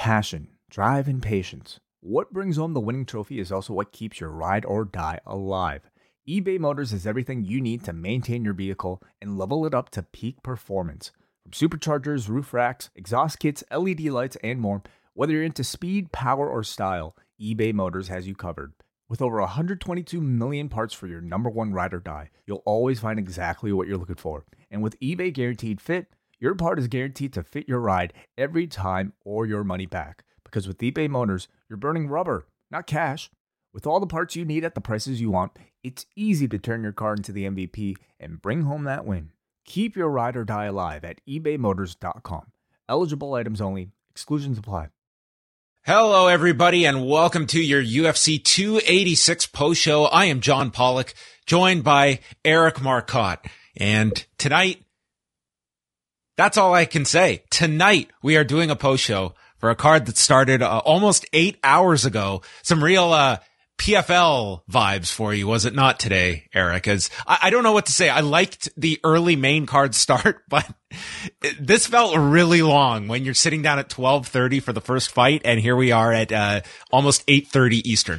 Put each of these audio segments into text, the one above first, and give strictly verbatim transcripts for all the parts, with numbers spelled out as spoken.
passion, drive, and patience. What brings home the winning trophy is also what keeps your ride or die alive. eBay Motors has everything you need to maintain your vehicle and level it up to peak performance. From superchargers, roof racks, exhaust kits, L E D lights, and more, whether you're into speed, power, or style, eBay Motors has you covered. With over one hundred twenty-two million parts for your number one ride or die, you'll always find exactly what you're looking for. And with eBay Guaranteed Fit, your part is guaranteed to fit your ride every time or your money back. Because with eBay Motors, you're burning rubber, not cash. With all the parts you need at the prices you want, it's easy to turn your car into the M V P and bring home that win. Keep your ride or die alive at ebay motors dot com. Eligible items only. Exclusions apply. Hello, everybody, and welcome to your U F C two eighty-six post show. I am John Pollock, joined by Eric Marcotte. And tonight, that's all I can say. Tonight, we are doing a post show for a card that started uh, almost eight hours ago. Some real uh, P F L vibes for you, was it not today, Eric? As I, I don't know what to say. I liked the early main card start, but this felt really long when you're sitting down at twelve thirty for the first fight, and here we are at uh, almost eight thirty Eastern.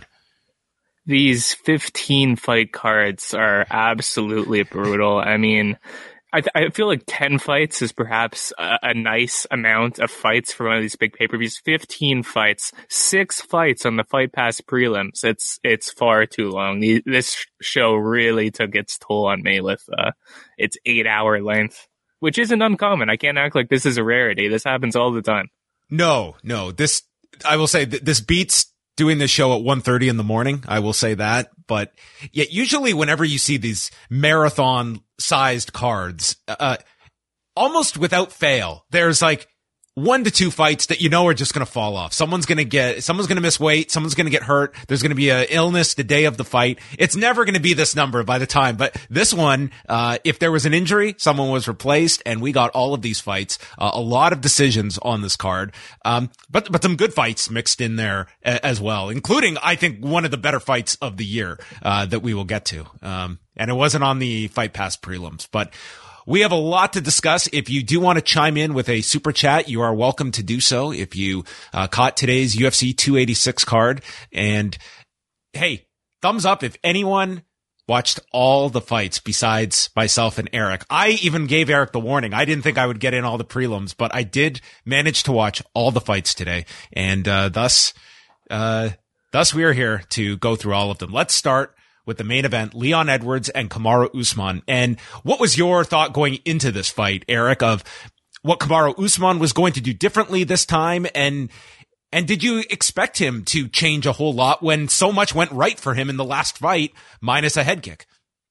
These fifteen fight cards are absolutely brutal. I mean, I, th- I feel like ten fights is perhaps a, a nice amount of fights for one of these big pay-per-views. fifteen fights, six fights on the Fight Pass prelims. It's it's far too long. The, this show really took its toll on me with uh, its eight-hour length, which isn't uncommon. I can't act like this is a rarity. This happens all the time. No, no. This, I will say, th- this beats doing this show at one thirty in the morning. I will say that. But yet usually whenever you see these marathon sized cards, uh, almost without fail, there's like one to two fights that you know are just going to fall off. Someone's going to get, someone's going to miss weight. Someone's going to get hurt. There's going to be a illness the day of the fight. It's never going to be this number by the time. But this one, uh, if there was an injury, someone was replaced, and we got all of these fights. Uh, a lot of decisions on this card. Um, but, but some good fights mixed in there a- as well, including, I think, one of the better fights of the year, uh, that we will get to. Um, and it wasn't on the Fight Pass prelims, but we have a lot to discuss. If you do want to chime in with a super chat, you are welcome to do so. If you uh, caught today's U F C two eighty-six card, and hey, thumbs up if anyone watched all the fights besides myself and Eric. I even gave Eric the warning. I didn't think I would get in all the prelims, but I did manage to watch all the fights today, and uh, thus, uh, thus we are here to go through all of them. Let's start with the main event, Leon Edwards and Kamaru Usman. And what was your thought going into this fight, Eric, of what Kamaru Usman was going to do differently this time? And, and did you expect him to change a whole lot when so much went right for him in the last fight, minus a head kick?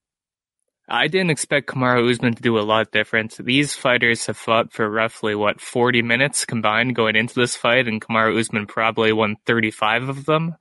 I didn't expect Kamaru Usman to do a lot different. These fighters have fought for roughly, what, forty minutes combined going into this fight, and Kamaru Usman probably won thirty-five of them.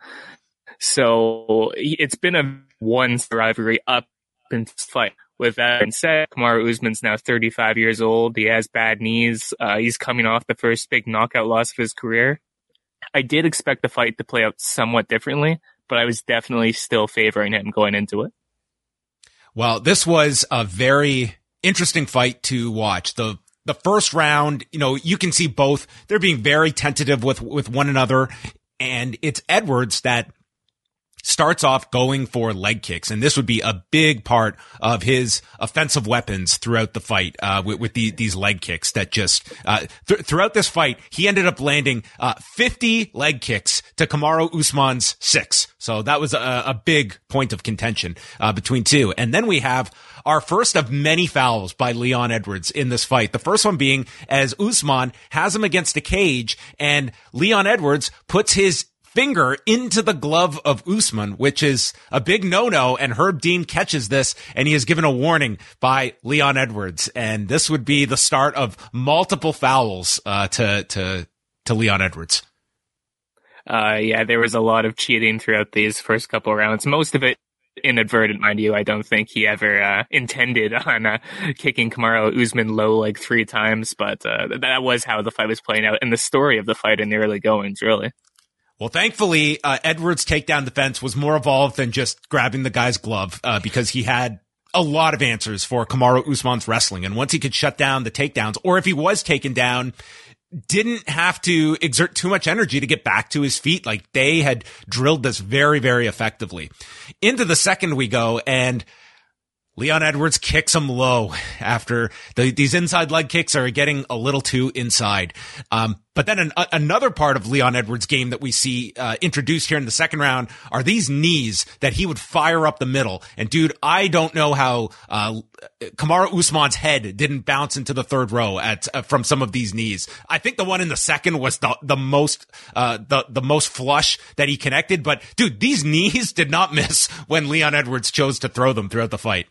So it's been a one rivalry up in this fight. With that being said, Kamaru Usman's now thirty-five years old. He has bad knees. Uh, he's coming off the first big knockout loss of his career. I did expect the fight to play out somewhat differently, but I was definitely still favoring him going into it. Well, this was a very interesting fight to watch. The the first round, you know, you can see both. They're being very tentative with, with one another. And it's Edwards that starts off going for leg kicks, and this would be a big part of his offensive weapons throughout the fight, uh, with, with the, these leg kicks that just, uh, th- throughout this fight, he ended up landing, uh, fifty leg kicks to Kamaru Usman's six. So that was a, a big point of contention, uh, between two. And then we have our first of many fouls by Leon Edwards in this fight. The first one being as Usman has him against a cage, and Leon Edwards puts his finger into the glove of Usman, which is a big no-no, and Herb Dean catches this, and he is given a warning by Leon Edwards, and this would be the start of multiple fouls uh, to to to Leon Edwards. Uh, yeah, there was a lot of cheating throughout these first couple rounds. Most of it inadvertent, mind you. I don't think he ever uh, intended on uh, kicking Kamaru Usman low like three times, but uh, that was how the fight was playing out, and the story of the fight in the early goings, really. Well, thankfully, uh, Edwards' takedown defense was more evolved than just grabbing the guy's glove, uh, because he had a lot of answers for Kamaru Usman's wrestling. And once he could shut down the takedowns, or if he was taken down, didn't have to exert too much energy to get back to his feet. Like, they had drilled this very, very effectively. Into the second we go, and Leon Edwards kicks him low after the, these inside leg kicks are getting a little too inside. Um, but then an, a, another part of Leon Edwards' game that we see uh, introduced here in the second round are these knees that he would fire up the middle. And dude, I don't know how uh, Kamaru Usman's head didn't bounce into the third row at uh, from some of these knees. I think the one in the second was the the most uh, the the most flush that he connected. But dude, these knees did not miss when Leon Edwards chose to throw them throughout the fight.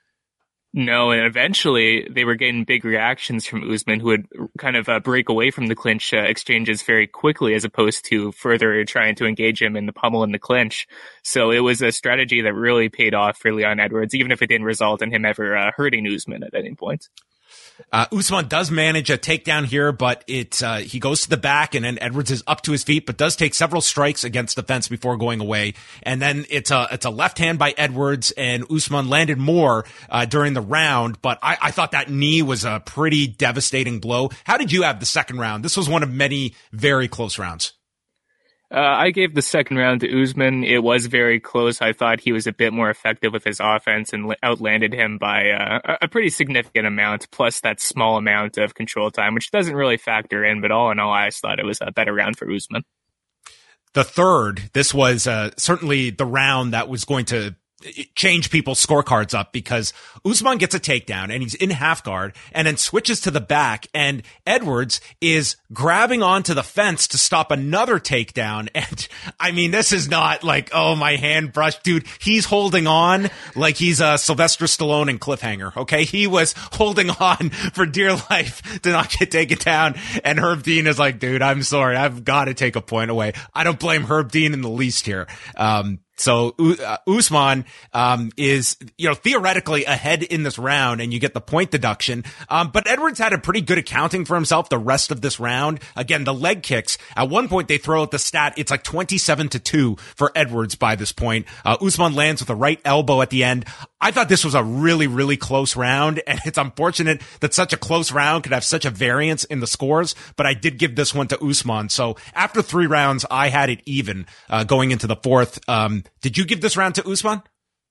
No, and eventually they were getting big reactions from Usman, who would kind of uh, break away from the clinch uh, exchanges very quickly, as opposed to further trying to engage him in the pummel and the clinch. So it was a strategy that really paid off for Leon Edwards, even if it didn't result in him ever uh, hurting Usman at any point. Uh, Usman does manage a takedown here, but it, uh, he goes to the back, and then Edwards is up to his feet, but does take several strikes against the fence before going away. And then it's a, it's a left hand by Edwards, and Usman landed more, uh, during the round, but I, I thought that knee was a pretty devastating blow. How did you have the second round? This was one of many very close rounds. Uh, I gave the second round to Usman. It was very close. I thought he was a bit more effective with his offense and outlanded him by uh, a pretty significant amount, plus that small amount of control time, which doesn't really factor in, but all in all, I just thought it was a better round for Usman. The third, this was uh, certainly the round that was going to change people's scorecards up, because Usman gets a takedown and he's in half guard and then switches to the back, and Edwards is grabbing onto the fence to stop another takedown. And I mean, this is not like, oh, my hand brushed, dude. He's holding on like he's a uh, Sylvester Stallone in Cliffhanger. Okay. He was holding on for dear life to not get taken down. And Herb Dean is like, dude, I'm sorry. I've got to take a point away. I don't blame Herb Dean in the least here. Um, So uh, Usman um, is, you know, theoretically ahead in this round, and you get the point deduction. Um, but Edwards had a pretty good accounting for himself the rest of this round. Again, the leg kicks. At one point, they throw out the stat. It's like twenty-seven to two for Edwards by this point. Uh, Usman lands with a right elbow at the end. I thought this was a really, really close round, and it's unfortunate that such a close round could have such a variance in the scores, but I did give this one to Usman. So after three rounds, I had it even uh, going into the fourth. Um, did you give this round to Usman?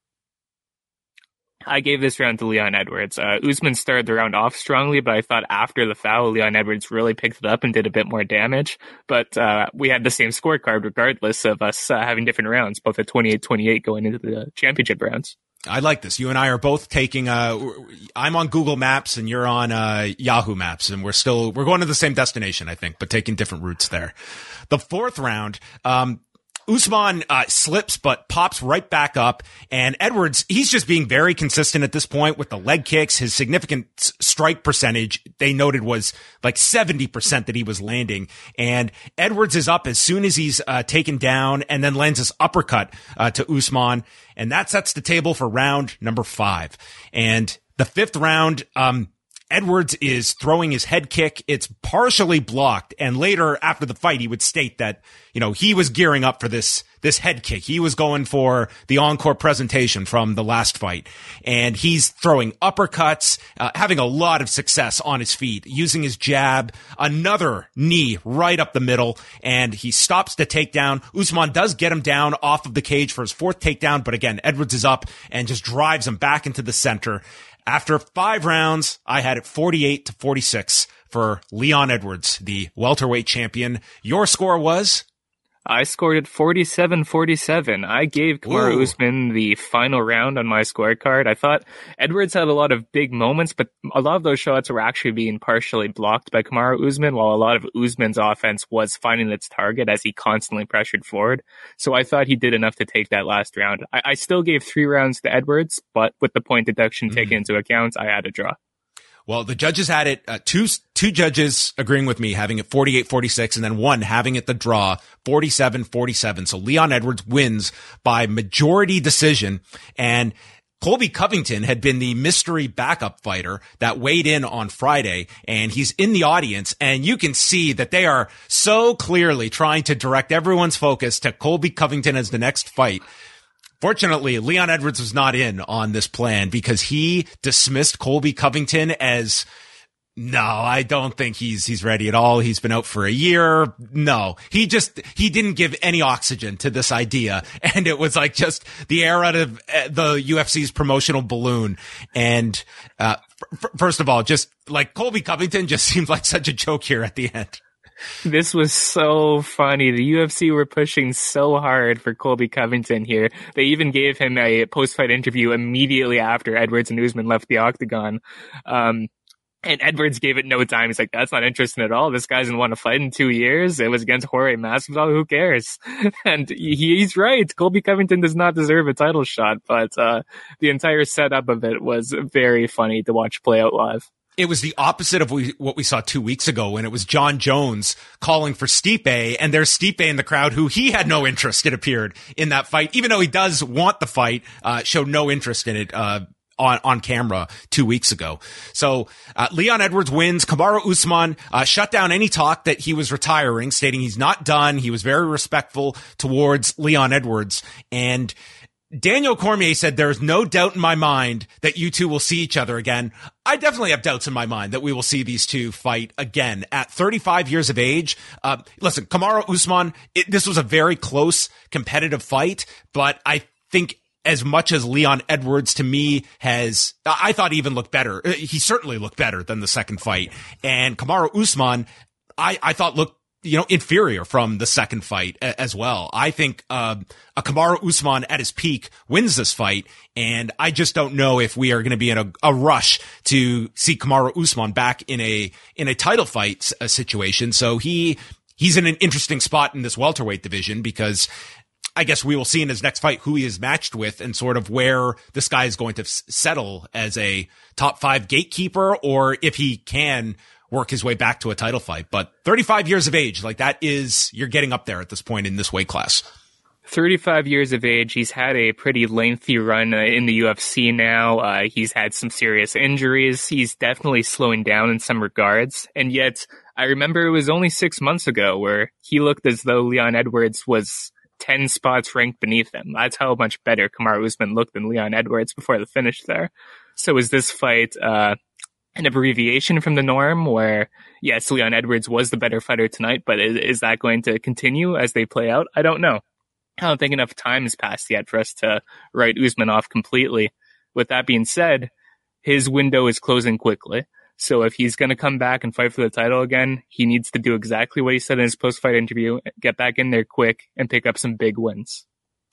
I gave this round to Leon Edwards. Uh, Usman started the round off strongly, but I thought after the foul, Leon Edwards really picked it up and did a bit more damage. But uh, we had the same scorecard regardless of us uh, having different rounds, both at twenty-eight twenty-eight going into the championship rounds. I like this. You and I are both taking, uh, I'm on Google Maps and you're on, uh, Yahoo Maps, and we're still, we're going to the same destination, I think, but taking different routes there. The fourth round, um, Usman uh, slips but pops right back up, and Edwards, he's just being very consistent at this point with the leg kicks. His significant strike percentage, they noted, was like seventy percent that he was landing, and Edwards is up as soon as he's uh, taken down, and then lands this uppercut uh, to Usman, and that sets the table for round number five. And the fifth round, um, Edwards is throwing his head kick. It's partially blocked. And later after the fight, he would state that, you know, he was gearing up for this, this head kick. He was going for the encore presentation from the last fight. And he's throwing uppercuts, uh, having a lot of success on his feet, using his jab, another knee right up the middle. And he stops the takedown. Usman does get him down off of the cage for his fourth takedown. But again, Edwards is up and just drives him back into the center. After five rounds, I had it forty-eight to forty-six for Leon Edwards, the welterweight champion. Your score was? I scored it forty-seven forty-seven. I gave Kamaru Ooh. Usman the final round on my scorecard. I thought Edwards had a lot of big moments, but a lot of those shots were actually being partially blocked by Kamaru Usman, while a lot of Usman's offense was finding its target as he constantly pressured forward. So I thought he did enough to take that last round. I, I still gave three rounds to Edwards, but with the point deduction mm-hmm. taken into account, I had a draw. Well, the judges had it, uh, two, two judges agreeing with me, having it forty-eight forty-six, and then one having it the draw, forty-seven forty-seven. So Leon Edwards wins by majority decision, and Colby Covington had been the mystery backup fighter that weighed in on Friday, and he's in the audience, and you can see that they are so clearly trying to direct everyone's focus to Colby Covington as the next fight. Fortunately, Leon Edwards was not in on this plan because he dismissed Colby Covington as No, I don't think he's he's ready at all. He's been out for a year. No, he just he didn't give any oxygen to this idea, and it was like just the air out of the U F C's promotional balloon. And uh f- first of all, just like Colby Covington just seemed like such a joke here at the end. This was so funny. The U F C were pushing so hard for Colby Covington here. They even gave him a post-fight interview immediately after Edwards and Usman left the octagon. Um, And Edwards gave it no time. He's like, that's not interesting at all. This guy hasn't won a fight in two years. It was against Jorge Masvidal. Who cares? And he's right. Colby Covington does not deserve a title shot, but uh the entire setup of it was very funny to watch play out live. It was the opposite of what we saw two weeks ago when it was John Jones calling for Stipe, and there's Stipe in the crowd who he had no interest, it appeared, in that fight, even though he does want the fight, uh showed no interest in it, uh on, on camera two weeks ago. So, uh, Leon Edwards wins. Kamaru Usman, uh, shut down any talk that he was retiring, stating he's not done. He was very respectful towards Leon Edwards. And Daniel Cormier said, there's no doubt in my mind that you two will see each other again. I definitely have doubts in my mind that we will see these two fight again at thirty-five years of age. Uh, listen, Kamaru Usman, it, this was a very close competitive fight, but I think as much as Leon Edwards to me has, I thought he even looked better. He certainly looked better than the second fight. And Kamaru Usman, I, I thought looked, you know, inferior from the second fight as well. I think, uh, a Kamaru Usman at his peak wins this fight. And I just don't know if we are going to be in a, a rush to see Kamaru Usman back in a, in a title fight uh, situation. So he, he's in an interesting spot in this welterweight division because I guess we will see in his next fight who he is matched with and sort of where this guy is going to s- settle as a top five gatekeeper, or if he can work his way back to a title fight. But thirty-five years of age, like that is, you're getting up there at this point in this weight class. thirty-five years of age. He's had a pretty lengthy run uh, in the U F C now. Uh, he's had some serious injuries. He's definitely slowing down in some regards. And yet, I remember it was only six months ago where he looked as though Leon Edwards was ten spots ranked beneath him. That's how much better Kamaru Usman looked than Leon Edwards before the finish there. So is this fight uh, an abbreviation from the norm where, yes, Leon Edwards was the better fighter tonight, but is, is that going to continue as they play out? I don't know. I don't think enough time has passed yet for us to write Usman off completely. With that being said, his window is closing quickly. So if he's going to come back and fight for the title again, he needs to do exactly what he said in his post-fight interview, get back in there quick and pick up some big wins.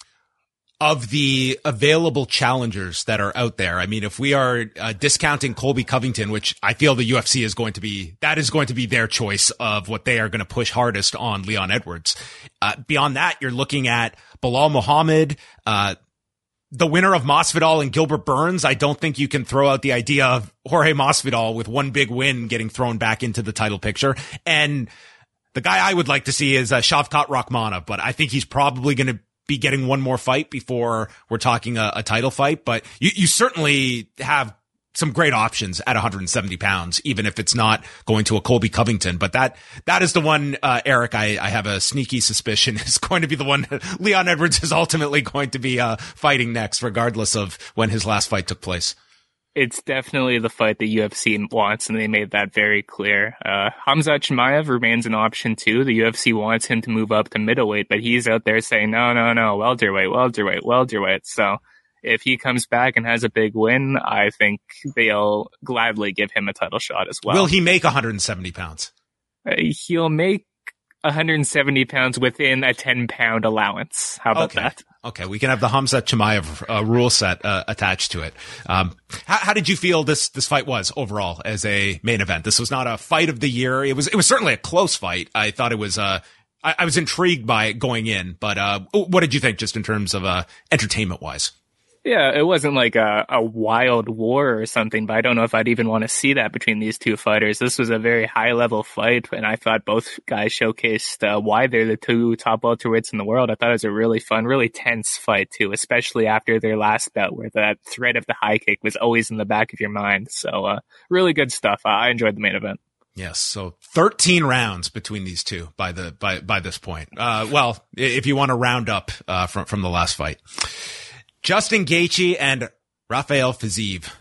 Of the available challengers that are out there, I mean, if we are uh, discounting Colby Covington, which I feel the U F C is going to be, that is going to be their choice of what they are going to push hardest on Leon Edwards. Uh, beyond that, you're looking at Bilal Muhammad, uh, the winner of Masvidal and Gilbert Burns. I don't think you can throw out the idea of Jorge Masvidal with one big win getting thrown back into the title picture. And the guy I would like to see is uh, Shavkat Rakhmonov, but I think he's probably going to be getting one more fight before we're talking a, a title fight. But you, you certainly have some great options at one hundred seventy pounds, even if it's not going to a Colby Covington. But that, that is the one, uh, Eric, I, I have a sneaky suspicion is going to be the one Leon Edwards is ultimately going to be, uh, fighting next, regardless of when his last fight took place. It's definitely the fight the U F C wants, and they made that very clear. Uh, Khamzat Chimaev remains an option too. The U F C wants him to move up to middleweight, but he's out there saying, no, no, no, welterweight, welterweight, welterweight. So if he comes back and has a big win, I think they'll gladly give him a title shot as well. Will he make one hundred seventy pounds? Uh, he'll make one hundred seventy pounds within a ten pound allowance. How about okay. that? Okay, we can have the Khamzat Chimaev uh, rule set uh, attached to it. Um, how, how did you feel this this fight was overall as a main event? This was not a fight of the year. It was it was certainly a close fight. I thought it was. Uh, I, I was intrigued by it going in, but uh, what did you think, just in terms of uh, entertainment wise? Yeah, it wasn't like a, a wild war or something, but I don't know if I'd even want to see that between these two fighters. This was a very high-level fight, and I thought both guys showcased uh, why they're the two top welterweights in the world. I thought it was a really fun, really tense fight, too, especially after their last bout, where that threat of the high kick was always in the back of your mind. So, uh, really good stuff. Uh, I enjoyed the main event. Yes, so thirteen rounds between these two by the by by this point. Uh, well, if you want to round up uh, from from the last fight. Justin Gaethje and Rafael Fiziev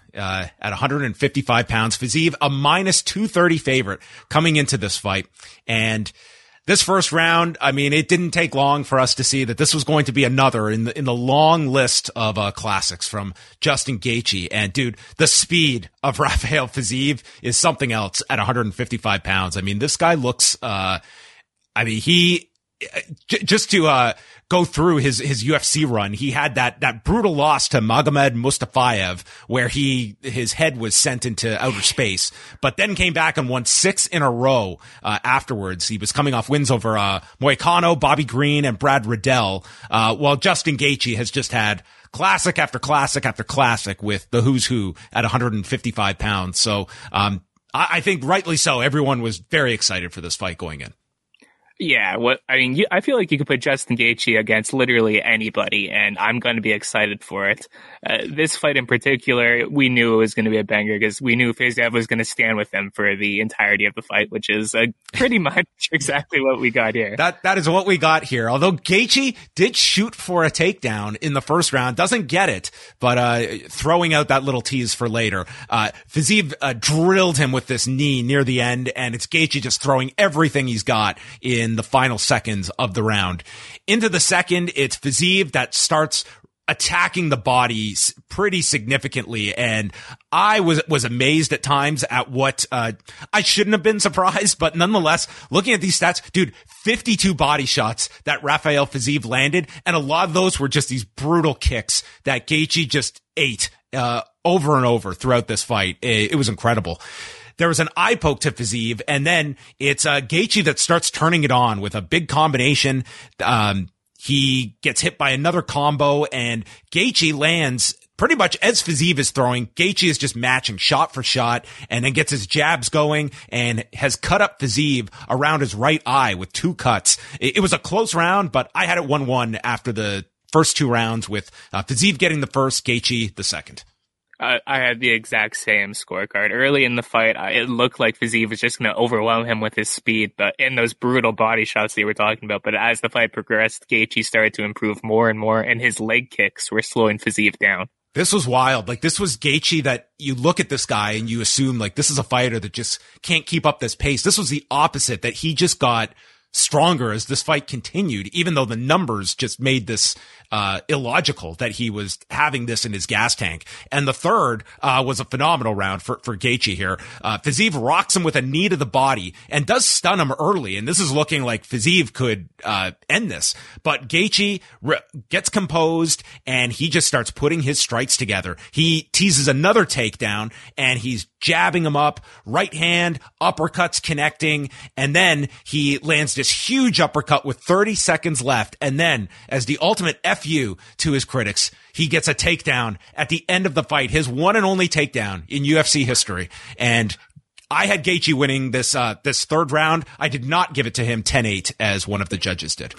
uh, at one hundred fifty-five pounds. Fiziev, a minus two thirty favorite coming into this fight. And this first round, I mean, it didn't take long for us to see that this was going to be another in the in the long list of uh, classics from Justin Gaethje. And dude, the speed of Rafael Fiziev is something else at one hundred fifty-five pounds. I mean, this guy looks, uh, I mean, he, j- just to, uh, go through his, his U F C run, he had that, that brutal loss to Magomed Mustafayev where he, his head was sent into outer space, but then came back and won six in a row, uh, afterwards. He was coming off wins over, uh, Moicano, Bobby Green, and Brad Riddell, uh, while Justin Gaethje has just had classic after classic after classic with the who's who at one hundred fifty-five pounds. So, um, I, I think rightly so. Everyone was very excited for this fight going in. Yeah, what I mean, you, I feel like you could put Justin Gaethje against literally anybody, and I'm going to be excited for it. Uh, this fight in particular, we knew it was going to be a banger because we knew Fiziev was going to stand with him for the entirety of the fight, which is uh, pretty much exactly what we got here. That that is what we got here. Although Gaethje did shoot for a takedown in the first round, doesn't get it, but uh throwing out that little tease for later. Uh Fiziev uh, drilled him with this knee near the end, and it's Gaethje just throwing everything he's got in the final seconds of the round. Into the second, it's Fiziev that starts attacking the body pretty significantly, and I was was amazed at times at what uh I shouldn't have been surprised, but nonetheless, looking at these stats, dude, fifty-two body shots that Rafael Fiziev landed, and a lot of those were just these brutal kicks that Gaethje just ate uh over and over throughout this fight. It, it was incredible. There was an eye poke to Fiziev, and then it's uh, Gaethje that starts turning it on with a big combination. Um, he gets hit by another combo, and Gaethje lands pretty much as Fiziev is throwing. Gaethje is just matching shot for shot, and then gets his jabs going and has cut up Fiziev around his right eye with two cuts. It, it was a close round, but I had it one one after the first two rounds with uh, Fiziev getting the first, Gaethje the second. Uh, I had the exact same scorecard. Early in the fight, I, it looked like Fiziev was just going to overwhelm him with his speed, but in those brutal body shots that you were talking about. But as the fight progressed, Gaethje started to improve more and more, and his leg kicks were slowing Fiziev down. This was wild. Like, this was Gaethje that you look at this guy and you assume, like, this is a fighter that just can't keep up this pace. This was the opposite, that he just got stronger as this fight continued, even though the numbers just made this uh illogical that he was having this in his gas tank. And the third uh was a phenomenal round for for Gaethje here. Uh Fiziev rocks him with a knee to the body and does stun him early, and this is looking like Fiziev could uh end this. But Gaethje re- gets composed, and he just starts putting his strikes together. He teases another takedown, and he's jabbing him up, right hand, uppercuts connecting, and then he lands this huge uppercut with thirty seconds left. And then, as the ultimate F you to his critics, he gets a takedown at the end of the fight, his one and only takedown in U F C history. And I had Gaethje winning this uh this third round. I did not give it to him ten eight as one of the judges did.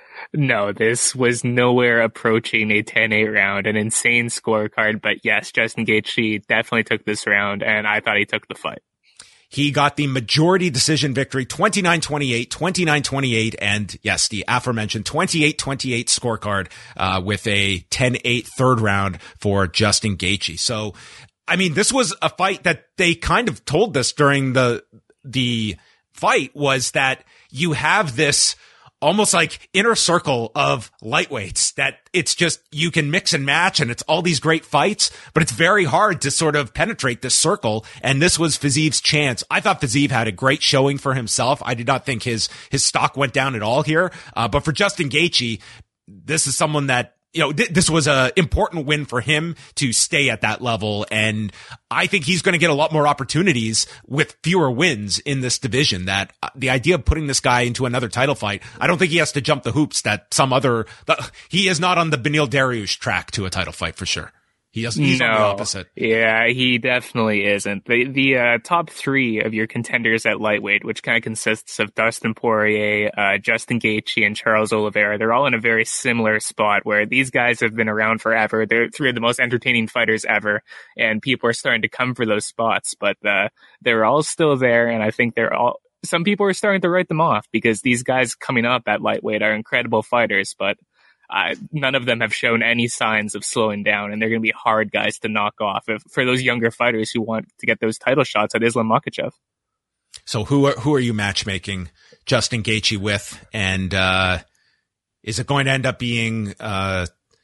No, this was nowhere approaching a ten eight round, an insane scorecard. But yes, Justin Gaethje definitely took this round, and I thought he took the fight. He got the majority decision victory, twenty-nine twenty-eight, twenty-nine twenty-eight, and yes, the aforementioned twenty-eight twenty-eight scorecard, uh, with a ten eight third round for Justin Gaethje. So, I mean, this was a fight that they kind of told us during the, the fight, was that you have this almost like inner circle of lightweights that it's just, you can mix and match, and it's all these great fights, but it's very hard to sort of penetrate this circle. And this was Fiziev's chance. I thought Fiziev had a great showing for himself. I did not think his, his stock went down at all here. Uh, but for Justin Gaethje, this is someone that, you know, th- this was a important win for him to stay at that level. And I think he's going to get a lot more opportunities with fewer wins in this division. That uh, the idea of putting this guy into another title fight, I don't think he has to jump the hoops that some other, the, he is not on the Beneil Dariush track to a title fight for sure. He doesn't, he's no. on the opposite. Yeah, he definitely isn't. The the uh, top three of your contenders at lightweight, which kind of consists of Dustin Poirier, uh, Justin Gaethje, and Charles Oliveira, they're all in a very similar spot where these guys have been around forever. They're three of the most entertaining fighters ever, and people are starting to come for those spots. But uh, they're all still there, and I think they're all. Some people are starting to write them off because these guys coming up at lightweight are incredible fighters, but uh, none of them have shown any signs of slowing down, and they're going to be hard guys to knock off if, for those younger fighters who want to get those title shots at Islam Makhachev. So who are, who are you matchmaking Justin Gaethje with? And, uh, is it going to end up being, uh,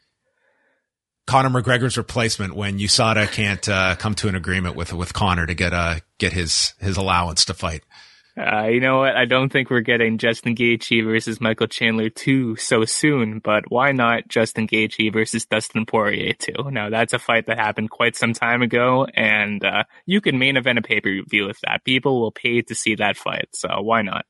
Conor McGregor's replacement when U S A D A can't, uh, come to an agreement with, with Conor to get, uh, get his, his allowance to fight? Uh, you know what? I don't think we're getting Justin Gaethje versus Michael Chandler two so soon, but why not Justin Gaethje versus Dustin Poirier two? Now, that's a fight that happened quite some time ago, and uh, you can main event a pay-per-view with that. People will pay to see that fight, so why not?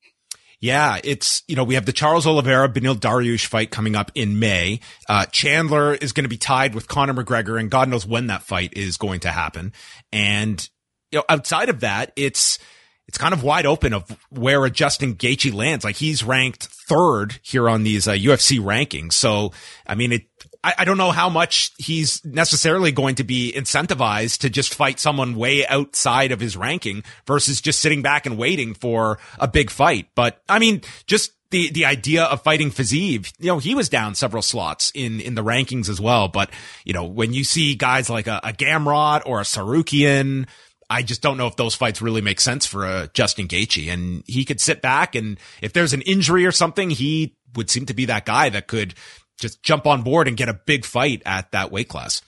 Yeah, it's, you know, we have the Charles Oliveira, Beneil Dariush fight coming up in May. Uh, Chandler is going to be tied with Conor McGregor, and God knows when that fight is going to happen. And, you know, outside of that, it's, It's kind of wide open of where a Justin Gaethje lands. Like, he's ranked third here on these uh, U F C rankings. So, I mean, it, I, I don't know how much he's necessarily going to be incentivized to just fight someone way outside of his ranking versus just sitting back and waiting for a big fight. But I mean, just the, the idea of fighting Fiziev, you know, he was down several slots in, in the rankings as well. But, you know, when you see guys like a, a Gamrot or a Sarukian, I just don't know if those fights really make sense for a Justin Gaethje. And he could sit back, and if there's an injury or something, he would seem to be that guy that could just jump on board and get a big fight at that weight class.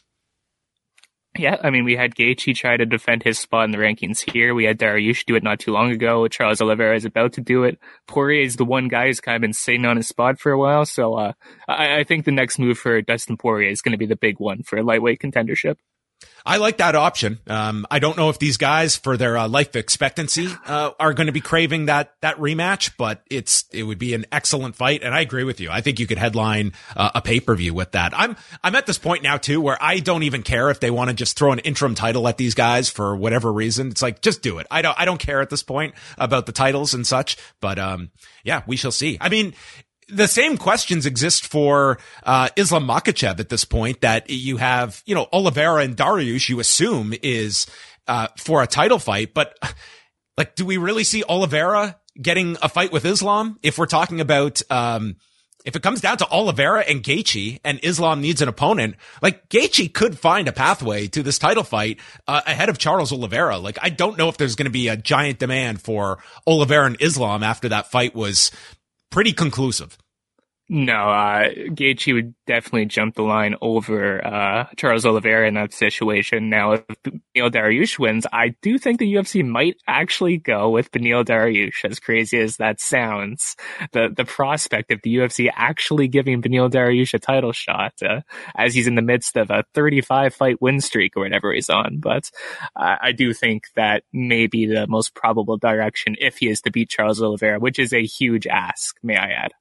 Yeah, I mean, we had Gaethje try to defend his spot in the rankings here. We had Dariush do it not too long ago. Charles Oliveira is about to do it. Poirier is the one guy who's kind of been sitting on his spot for a while. So uh, I, I think the next move for Dustin Poirier is going to be the big one for lightweight contendership. I like that option. Um, I don't know if these guys, for their uh, life expectancy, uh, are going to be craving that that rematch, but it's it would be an excellent fight. And I agree with you. I think you could headline uh, a pay per view with that. I'm I'm at this point now too where I don't even care if they want to just throw an interim title at these guys for whatever reason. It's like, just do it. I don't I don't care at this point about the titles and such. But um, yeah, we shall see. I mean, the same questions exist for uh Islam Makhachev at this point, that you have, you know, Oliveira and Dariush, you assume is uh for a title fight. But like, do we really see Oliveira getting a fight with Islam? If we're talking about, um if it comes down to Oliveira and Gaethje and Islam needs an opponent, like, Gaethje could find a pathway to this title fight uh, ahead of Charles Oliveira. Like, I don't know if there's going to be a giant demand for Oliveira and Islam after that fight was pretty conclusive. No, uh, Gaethje would definitely jump the line over uh, Charles Oliveira in that situation. Now, if Beneil Dariush wins, I do think the U F C might actually go with Beneil Dariush, as crazy as that sounds. The the prospect of the U F C actually giving Beneil Dariush a title shot, uh, as he's in the midst of a thirty-five fight win streak or whatever he's on. But uh, I do think that may be the most probable direction if he is to beat Charles Oliveira, which is a huge ask, may I add.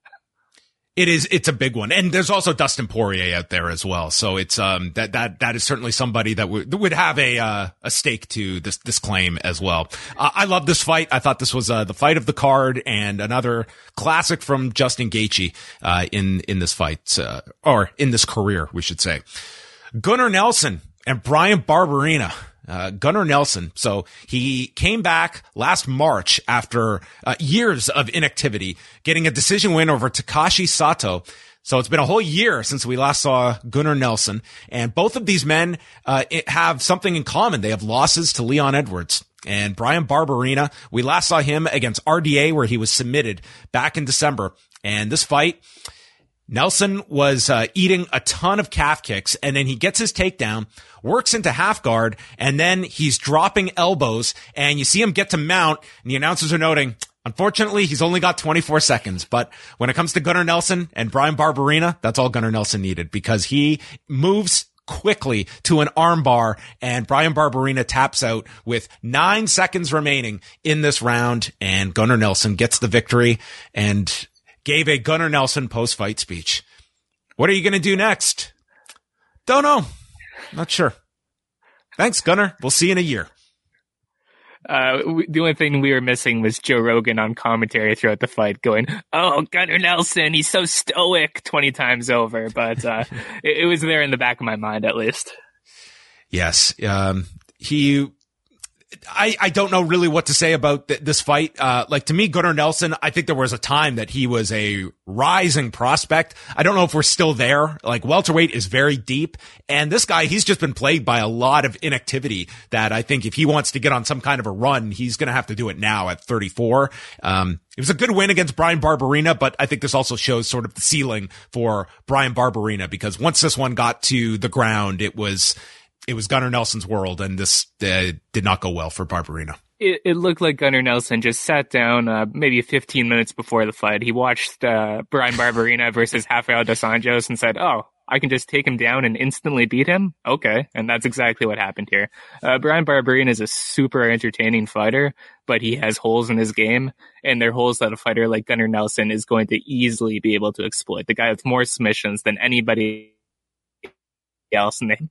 It is, it's a big one. And there's also Dustin Poirier out there as well. So it's, um, that, that, that is certainly somebody that would, would have a, uh, a stake to this, this claim as well. Uh, I love this fight. I thought this was, uh, the fight of the card and another classic from Justin Gaethje, uh, in, in this fight, uh, or in this career, we should say. Gunnar Nelson and Bryan Barberena. Uh, Gunnar Nelson. So he came back last March after uh, years of inactivity, getting a decision win over Takashi Sato. So it's been a whole year since we last saw Gunnar Nelson. And both of these men uh, have something in common. They have losses to Leon Edwards. And Bryan Barberena, we last saw him against R D A, where he was submitted back in December. And this fight, Nelson was uh, eating a ton of calf kicks, and then he gets his takedown, works into half guard, and then he's dropping elbows, and you see him get to mount, and the announcers are noting, unfortunately, he's only got twenty-four seconds. But when it comes to Gunnar Nelson and Bryan Barberena, that's all Gunnar Nelson needed, because he moves quickly to an armbar, and Bryan Barberena taps out with nine seconds remaining in this round, and Gunnar Nelson gets the victory and gave a Gunnar Nelson post-fight speech. What are you going to do next? Don't know. Not sure. Thanks, Gunnar. We'll see you in a year. Uh, we, the only thing we were missing was Joe Rogan on commentary throughout the fight going, "Oh, Gunnar Nelson, he's so stoic," twenty times over. But uh, it, it was there in the back of my mind, at least. Yes. Um, he... I, I don't know really what to say about th- this fight. Uh, like to me, Gunnar Nelson, I think there was a time that he was a rising prospect. I don't know if we're still there. Like welterweight is very deep. And this guy, he's just been plagued by a lot of inactivity that I think if he wants to get on some kind of a run, he's going to have to do it now at thirty-four. Um, it was a good win against Brian Barberena, but I think this also shows sort of the ceiling for Brian Barberena because once this one got to the ground, it was, It was Gunnar Nelson's world, and this uh, did not go well for Barberena. It, it looked like Gunnar Nelson just sat down uh, maybe fifteen minutes before the fight. He watched uh, Brian Barberena versus Rafael dos Anjos and said, oh, I can just take him down and instantly beat him? Okay, and that's exactly what happened here. Uh, Brian Barberena is a super entertaining fighter, but he has holes in his game, and they're holes that a fighter like Gunnar Nelson is going to easily be able to exploit. The guy with more submissions than anybody else in the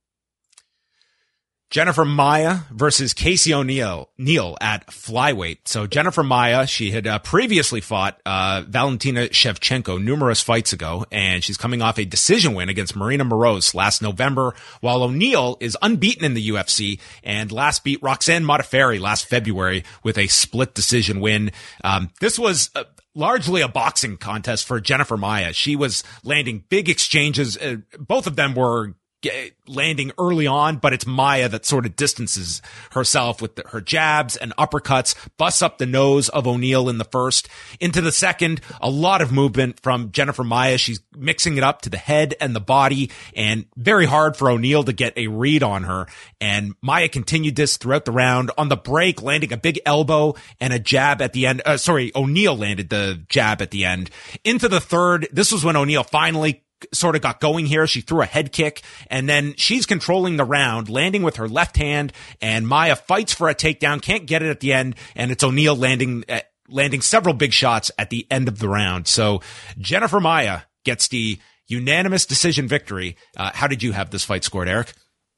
Jennifer Maia versus Casey O'Neill Neal at flyweight. So Jennifer Maia, she had uh, previously fought uh, Valentina Shevchenko numerous fights ago, and she's coming off a decision win against Marina Moroz last November, while O'Neill is unbeaten in the U F C and last beat Roxanne Modafferi last February with a split decision win. Um, this was uh, largely a boxing contest for Jennifer Maia. She was landing big exchanges. Uh, both of them were landing early on, but it's Maia that sort of distances herself with the, her jabs and uppercuts, busts up the nose of O'Neill in the first. Into the second, a lot of movement from Jennifer Maia. She's mixing it up to the head and the body, and very hard for O'Neill to get a read on her. And Maia continued this throughout the round. On the break, landing a big elbow and a jab at the end. Uh, sorry, O'Neill landed the jab at the end. Into the third, this was when O'Neill finally sort of got going here. She threw a head kick, and then she's controlling the round, landing with her left hand, and Maia fights for a takedown, can't get it at the end, and it's O'Neill landing uh, landing several big shots at the end of the round. So Jennifer Maia gets the unanimous decision victory. Uh, how did you have this fight scored, Eric?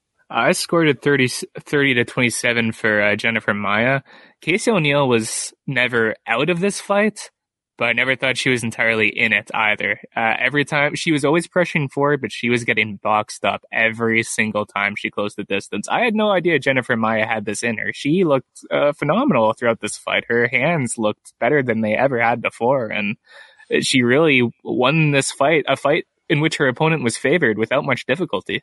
I scored it thirty, thirty to twenty-seven for uh, Jennifer Maia. Casey O'Neill was never out of this fight, but I never thought she was entirely in it either. Uh, every time, she was always pushing forward, but she was getting boxed up every single time she closed the distance. I had no idea Jennifer Maia had this in her. She looked uh, phenomenal throughout this fight. Her hands looked better than they ever had before, and she really won this fight, a fight in which her opponent was favored without much difficulty.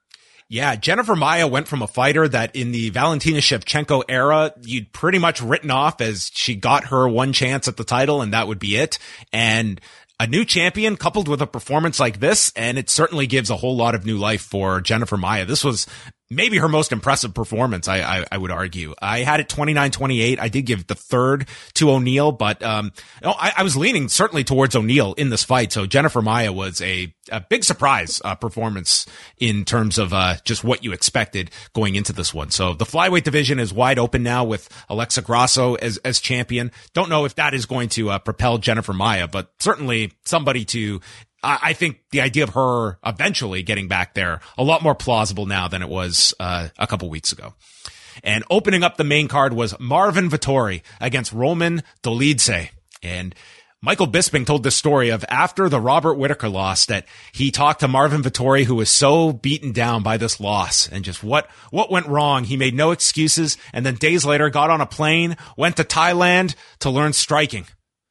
Yeah, Jennifer Maia went from a fighter that in the Valentina Shevchenko era, you'd pretty much written off as she got her one chance at the title and that would be it. And a new champion coupled with a performance like this, and it certainly gives a whole lot of new life for Jennifer Maia. This was maybe her most impressive performance, I, I, I would argue. I had it twenty-nine twenty-eight. I did give the third to O'Neill, but um, no, I, I was leaning certainly towards O'Neill in this fight. So Jennifer Maia was a, a big surprise uh, performance in terms of uh, just what you expected going into this one. So the flyweight division is wide open now with Alexa Grasso as as champion. Don't know if that is going to uh, propel Jennifer Maia, but certainly somebody to I think the idea of her eventually getting back there a lot more plausible now than it was uh, a couple weeks ago. And opening up the main card was Marvin Vettori against Roman Dolidze. And Michael Bisping told this story of after the Robert Whittaker loss that he talked to Marvin Vettori, who was so beaten down by this loss and just what, what went wrong. He made no excuses. And then days later got on a plane, went to Thailand to learn striking.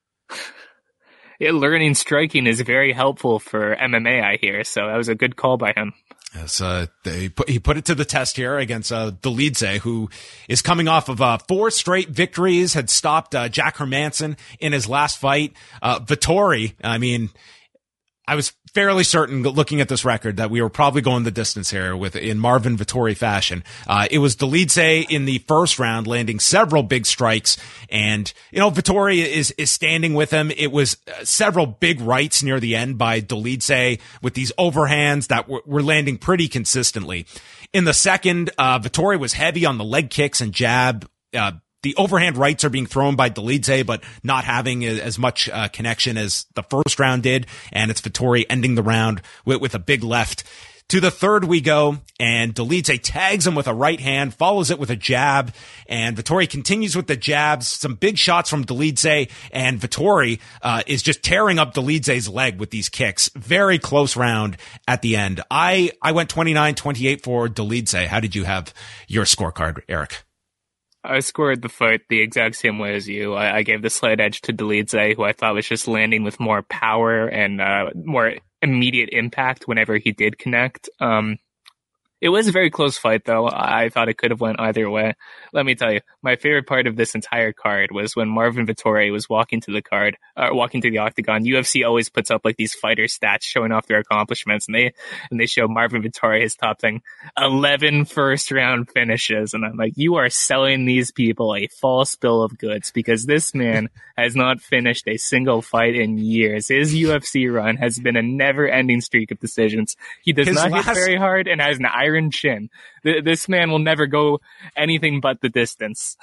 Yeah, learning striking is very helpful for M M A, I hear. So that was a good call by him. Yes, uh, they put, he put it to the test here against uh, Dolidze, who is coming off of uh, four straight victories, had stopped uh, Jack Hermanson in his last fight. Uh, Vettori, I mean, I was fairly certain looking at this record that we were probably going the distance here with in Marvin Vettori fashion. Uh, it was Dolidze in the first round landing several big strikes, and you know Vettori is is standing with him. It was uh, several big rights near the end by Dolidze with these overhands that were, were landing pretty consistently. In the second, uh, Vettori was heavy on the leg kicks and jab. Uh, The overhand rights are being thrown by Dolidze, but not having as much uh, connection as the first round did. And it's Vettori ending the round with, with a big left. To the third we go, and Dolidze tags him with a right hand, follows it with a jab, and Vettori continues with the jabs. Some big shots from Dolidze, and Vettori uh, is just tearing up Dolidze's leg with these kicks. Very close round at the end. I, I went twenty-nine twenty-eight for Dolidze. How did you have your scorecard, Eric? I scored the fight the exact same way as you. I, I gave the slight edge to Dolidze, who I thought was just landing with more power and uh, more immediate impact whenever he did connect. Um, It was a very close fight, though. I thought it could have went either way. Let me tell you, my favorite part of this entire card was when Marvin Vettori was walking to the card, uh, walking to the octagon. U F C always puts up like these fighter stats showing off their accomplishments, and they and they show Marvin Vettori his top thing, eleven first round finishes, and I'm like, you are selling these people a false bill of goods because this man has not finished a single fight in years. His U F C run has been a never ending streak of decisions. He does his not last... hit very hard and has an iron chin. Th- this man will never go anything but the distance.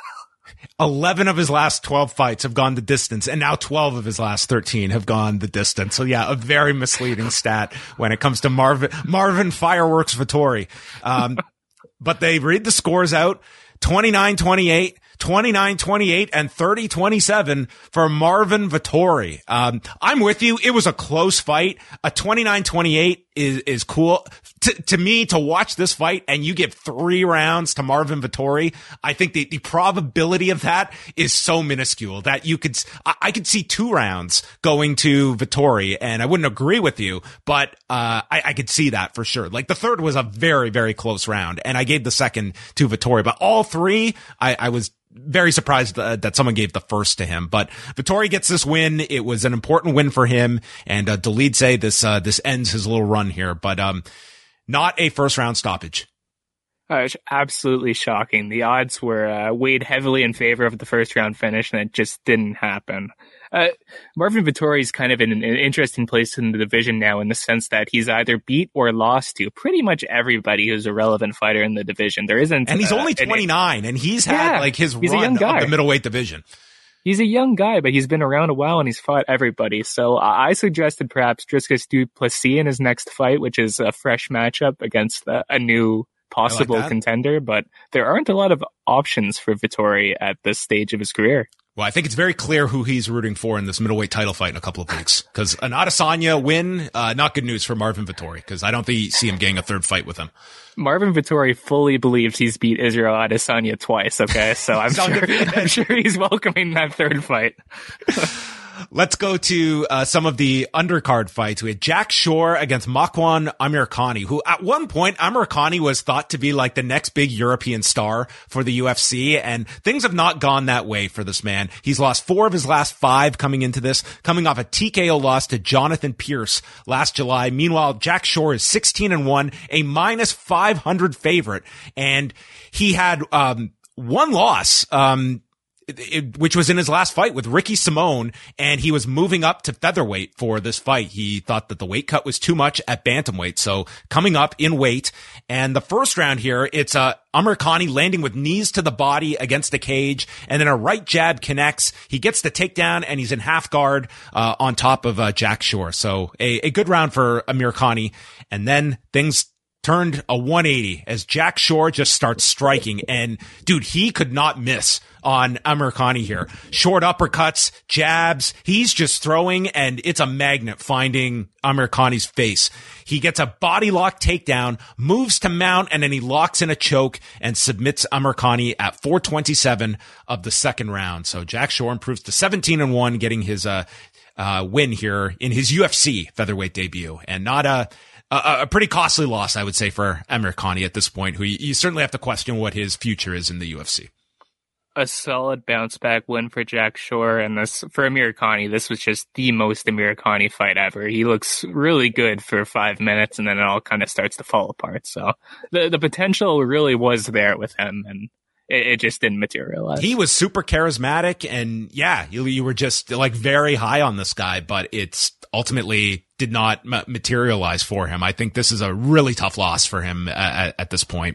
eleven of his last twelve fights have gone the distance, and now twelve of his last thirteen have gone the distance. So yeah, a very misleading stat when it comes to Marvin, Marvin Fireworks Vettori. Um, but they read the scores out, twenty-nine twenty-eight, twenty-nine twenty-eight, and thirty twenty-seven for Marvin Vettori. Um, I'm with you. It was a close fight. A twenty-nine twenty-eight is, is cool. To, to me, to watch this fight and you give three rounds to Marvin Vettori, I think the, the probability of that is so minuscule that you could, I, I could see two rounds going to Vettori, and I wouldn't agree with you, but, uh, I, I could see that for sure. Like the third was a very, very close round, and I gave the second to Vettori, but all three, I, I was very surprised uh, that someone gave the first to him, but Vettori gets this win. It was an important win for him, and, uh, Dolidze, this, uh, this ends his little run here, but, um, not a first round stoppage. Uh, it's absolutely shocking. The odds were uh, weighed heavily in favor of the first round finish, and it just didn't happen. Uh, Marvin Vettori is kind of in an, an interesting place in the division now, in the sense that he's either beat or lost to pretty much everybody who's a relevant fighter in the division. There isn't, and he's uh, only twenty-nine, an, and he's had yeah, like his he's run of the middleweight division. He's a young guy, but he's been around a while and he's fought everybody. So uh, I suggested perhaps Dricus du Plessis in his next fight, which is a fresh matchup against uh, a new possible like contender. But there aren't a lot of options for Vettori at this stage of his career. Well, I think it's very clear who he's rooting for in this middleweight title fight in a couple of weeks. Because an Adesanya win, uh, not good news for Marvin Vettori, because I don't think you see him getting a third fight with him. Marvin Vettori fully believes he's beat Israel Adesanya twice, okay? So I'm, sure, I'm sure he's welcoming that third fight. Let's go to uh, some of the undercard fights. We had Jack Shore against Makwan Amirkhani, who at one point, Amirkhani was thought to be like the next big European star for the U F C, and things have not gone that way for this man. He's lost four of his last five coming into this, coming off a T K O loss to Jonathan Pierce last July. Meanwhile, Jack Shore is sixteen and one, a minus five hundred favorite, and he had um one loss, um It, it, which was in his last fight with Ricky Simone, and he was moving up to featherweight for this fight. He thought that the weight cut was too much at bantamweight, so coming up in weight. And the first round here, it's uh, Amirkhani landing with knees to the body against the cage, and then a right jab connects. He gets the takedown, and he's in half guard uh, on top of uh, Jack Shore. So a, a good round for Amirkhani, and then things turned a one eighty as Jack Shore just starts striking. And dude, he could not miss on Amirkhani here. Short uppercuts, jabs. He's just throwing, and it's a magnet finding Amirkhani's face. He gets a body lock takedown, moves to mount, and then he locks in a choke and submits Amirkhani at four twenty-seven of the second round. So Jack Shore improves to seventeen and one, getting his uh, uh, win here in his U F C featherweight debut. And not a A, a pretty costly loss, I would say, for Amirkhani at this point, who you, you certainly have to question what his future is in the U F C. A solid bounce back win for Jack Shore, and this for Amirkhani, this was just the most Amirkhani fight ever. He looks really good for five minutes, and then it all kind of starts to fall apart. So the the potential really was there with him, and it, it just didn't materialize. He was super charismatic, and yeah, you, you were just like very high on this guy, but it's ultimately did not ma- materialize for him. I think this is a really tough loss for him at, at this point.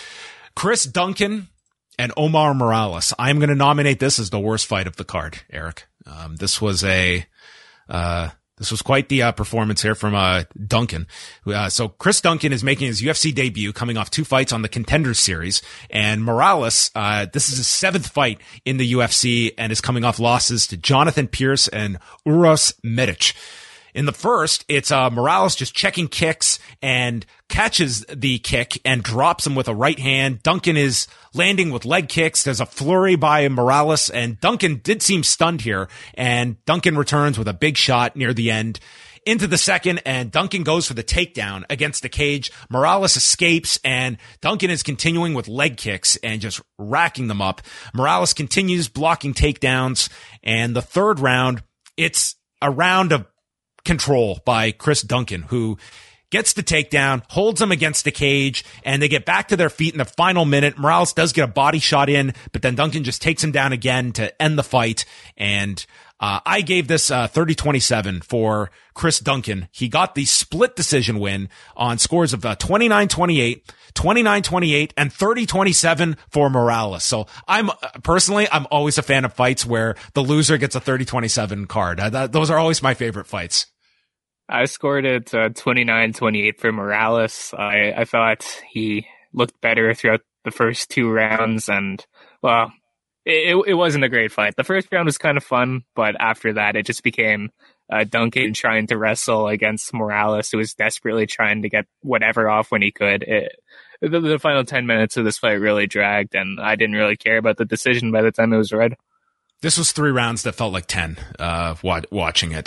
Chris Duncan and Omar Morales. I'm going to nominate this as the worst fight of the card, Eric. Um, this was a, uh, this was quite the uh, performance here from uh, Duncan. Uh, so Chris Duncan is making his U F C debut, coming off two fights on the Contenders Series, and Morales, uh, this is his seventh fight in the U F C and is coming off losses to Jonathan Pierce and Uros Medic. In the first, it's uh, Morales just checking kicks and catches the kick and drops him with a right hand. Duncan is landing with leg kicks. There's a flurry by Morales, and Duncan did seem stunned here. And Duncan returns with a big shot near the end into the second, and Duncan goes for the takedown against the cage. Morales escapes, and Duncan is continuing with leg kicks and just racking them up. Morales continues blocking takedowns, and the third round, it's a round of control by Chris Duncan, who gets the takedown, holds him against the cage, and they get back to their feet in the final minute. Morales does get a body shot in, but then Duncan just takes him down again to end the fight. And uh, I gave this uh, thirty twenty-seven for Chris Duncan. He got the split decision win on scores of uh, twenty-nine twenty-eight, twenty-nine twenty-eight, and thirty twenty-seven for Morales. So I'm uh, personally, I'm always a fan of fights where the loser gets a thirty twenty-seven card. Uh, that, those are always my favorite fights. I scored it uh, twenty-nine twenty-eight for Morales. I, I thought he looked better throughout the first two rounds, and, well, it, it wasn't a great fight. The first round was kind of fun, but after that, it just became uh, Duncan trying to wrestle against Morales, who was desperately trying to get whatever off when he could. It, the, the final ten minutes of this fight really dragged, and I didn't really care about the decision by the time it was read. This was three rounds that felt like ten, uh, watching it.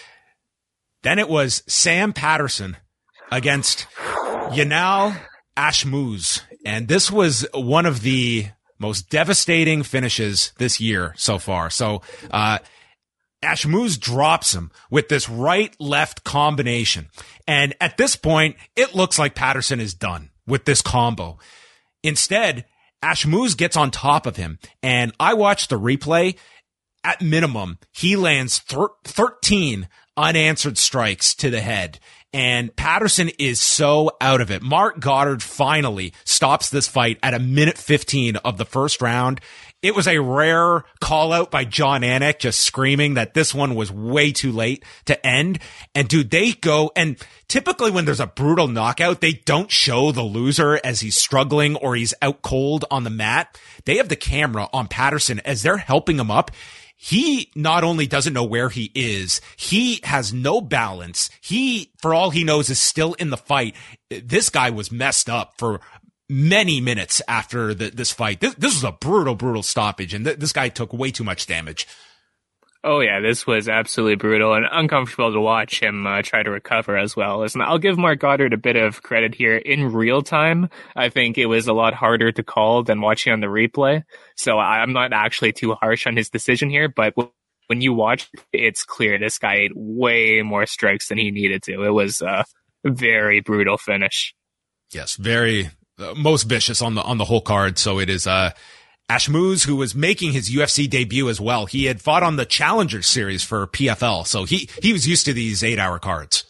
Then it was Sam Patterson against Yanal Ashmouz. And this was one of the most devastating finishes this year so far. So, uh, Ashmouz drops him with this right-left combination. And at this point, it looks like Patterson is done with this combo. Instead, Ashmouz gets on top of him. And I watched the replay. At minimum, he lands thir- thirteen unanswered strikes to the head. And Patterson is so out of it. Mark Goddard finally stops this fight at a minute fifteen of the first round. It was a rare call out by John Anik, just screaming that this one was way too late to end. And dude, they go, and typically when there's a brutal knockout, they don't show the loser as he's struggling or he's out cold on the mat. They have the camera on Patterson as they're helping him up. He not only doesn't know where he is, he has no balance. He, for all he knows, is still in the fight. This guy was messed up for many minutes after the, this fight. This, this was a brutal, brutal stoppage, and th- this guy took way too much damage. Oh yeah, this was absolutely brutal and uncomfortable to watch him uh, try to recover as well. Listen, I'll give Mark Goddard a bit of credit here. In real time, I think it was a lot harder to call than watching on the replay. So I'm not actually too harsh on his decision here, but when you watch, it's clear this guy ate way more strikes than he needed to. It was a very brutal finish. Yes, very uh, most vicious on the on the whole card. So it is uh Ashmouz, who was making his U F C debut as well. He had fought on the Challenger series for P F L, so he, he was used to these eight-hour cards.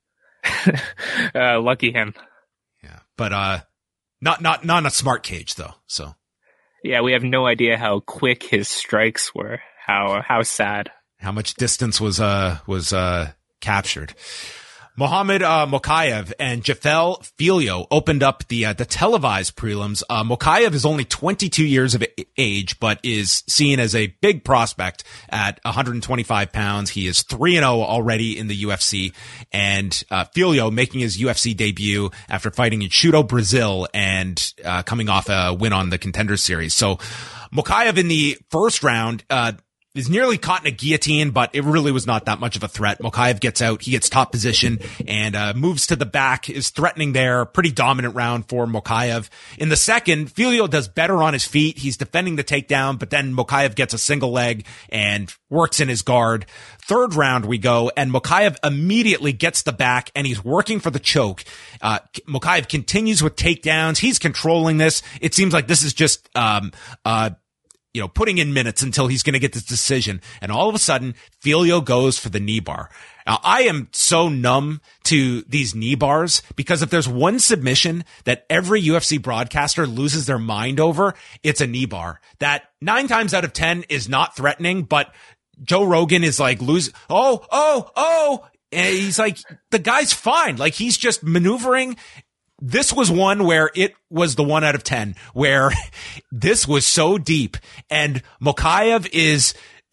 uh, lucky him. Yeah, but uh, not not not a smart cage though. So yeah, we have no idea how quick his strikes were. How how sad. How much distance was uh was uh captured. Mohamed uh, Mokaev and Jafel Filio opened up the uh, the televised prelims. Uh, Mokaev is only twenty-two years of age, but is seen as a big prospect at one hundred twenty-five pounds. He is three and oh already in the U F C, and uh, Filio making his U F C debut after fighting in Shooto, Brazil, and uh, coming off a win on the Contender Series. So Mokaev in the first round, uh, is nearly caught in a guillotine, but it really was not that much of a threat. Mokaev gets out, he gets top position, and uh moves to the back, is threatening there. Pretty dominant round for Mokaev. In the second, Filio does better on his feet. He's defending the takedown, but then Mokaev gets a single leg and works in his guard. Third round we go, and Mokaev immediately gets the back, and he's working for the choke. Uh Mokaev continues with takedowns. He's controlling this. It seems like this is just um uh you know, putting in minutes until he's going to get this decision. And all of a sudden, Filio goes for the knee bar. Now, I am so numb to these knee bars because if there's one submission that every U F C broadcaster loses their mind over, it's a knee bar. That nine times out of ten is not threatening, but Joe Rogan is like lose. Oh, oh, oh. And he's like, the guy's fine. Like he's just maneuvering. This was one where it was the one out of ten, where this was so deep, and Mokaev is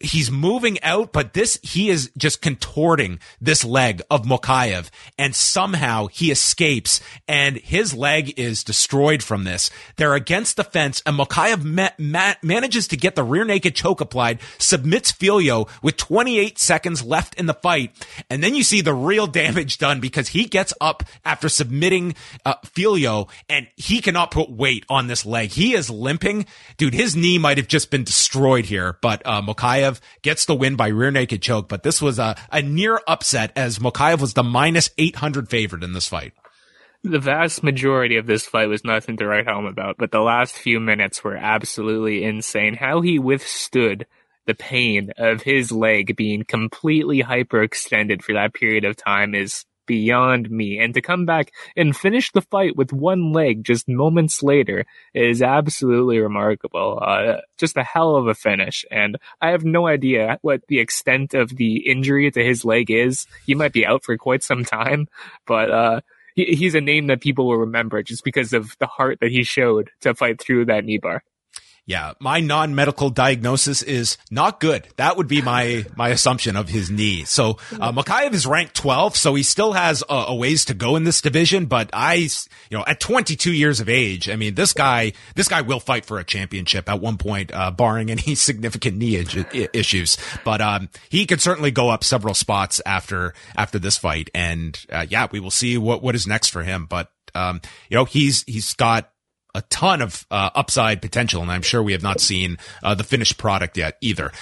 he's moving out, but this, he is just contorting this leg of Mokaev, and somehow he escapes, and his leg is destroyed from this. They're against the fence, and Mokaev ma- ma- manages to get the rear naked choke applied, submits Filio with twenty-eight seconds left in the fight, and then you see the real damage done because he gets up after submitting uh, Filio, and he cannot put weight on this leg. He is limping. Dude, his knee might have just been destroyed here, but uh, Mokaev gets the win by rear naked choke. But this was a, a near upset, as Mokaev was the minus eight hundred favorite in this fight. The vast majority of this fight was nothing to write home about, but the last few minutes were absolutely insane. How he withstood the pain of his leg being completely hyperextended for that period of time is beyond me. And to come back and finish the fight with one leg just moments later is absolutely remarkable. Uh, just a hell of a finish. And I have no idea what the extent of the injury to his leg is. He might be out for quite some time, but uh, he, he's a name that people will remember just because of the heart that he showed to fight through that knee bar. Yeah, my non-medical diagnosis is not good. That would be my my assumption of his knee. So uh, Mokaev is ranked twelve, so he still has a, a ways to go in this division. But I, you know, at twenty-two years of age, I mean, this guy this guy will fight for a championship at one point, uh, barring any significant knee I- issues. But um, he could certainly go up several spots after after this fight, and uh, yeah, we will see what what is next for him. But um, you know, he's he's got a ton of uh, upside potential, and I'm sure we have not seen uh, the finished product yet either.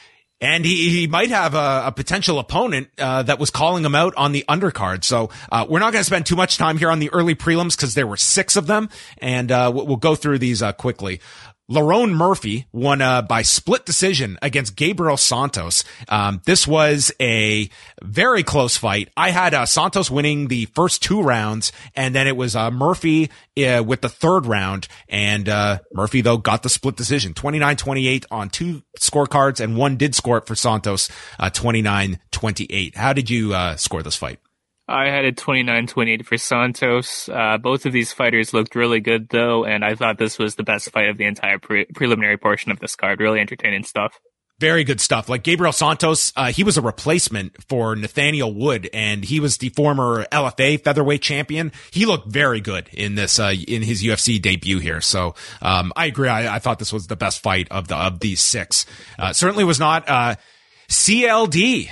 And he, he might have a, a potential opponent uh, that was calling him out on the undercard. So uh, we're not going to spend too much time here on the early prelims because there were six of them, and uh, we'll go through these uh, quickly. Lerone Murphy won uh, by split decision against Gabriel Santos. Um, this was a very close fight. I had uh, Santos winning the first two rounds, and then it was uh, Murphy uh, with the third round. And uh, Murphy, though, got the split decision, twenty-nine twenty-eight on two scorecards, and one did score it for Santos, uh, twenty-nine twenty-eight. How did you uh, score this fight? I had a twenty-nine twenty-eight for Santos. Uh, both of these fighters looked really good, though, and I thought this was the best fight of the entire pre- preliminary portion of this card. Really entertaining stuff. Very good stuff. Like Gabriel Santos, uh, he was a replacement for Nathaniel Wood, and he was the former L F A featherweight champion. He looked very good in this, uh, in his U F C debut here. So, um, I agree. I, I thought this was the best fight of the, of these six. Uh, certainly was not, uh, C L D.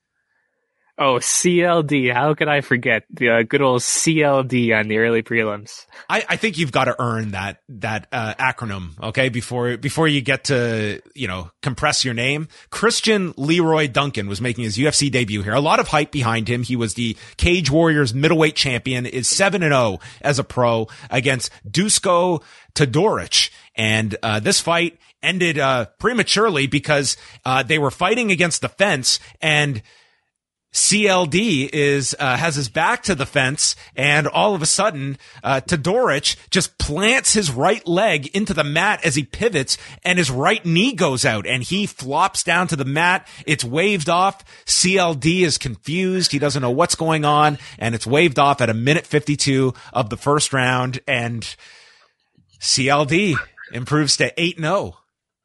Oh, C L D. How could I forget the uh, good old C L D on the early prelims? I, I think you've got to earn that, that, uh, acronym, okay? Before, before you get to, you know, compress your name. Christian Leroy Duncan was making his U F C debut here. A lot of hype behind him. He was the Cage Warriors middleweight champion, is seven and oh as a pro against Dusko Todoric. And, uh, this fight ended, uh, prematurely because, uh, they were fighting against the fence, and C L D is, uh, has his back to the fence, and all of a sudden, uh, Todoric just plants his right leg into the mat as he pivots, and his right knee goes out, and he flops down to the mat. It's waved off. C L D is confused. He doesn't know what's going on, and it's waved off at a minute fifty-two of the first round, and C L D improves to eight and oh.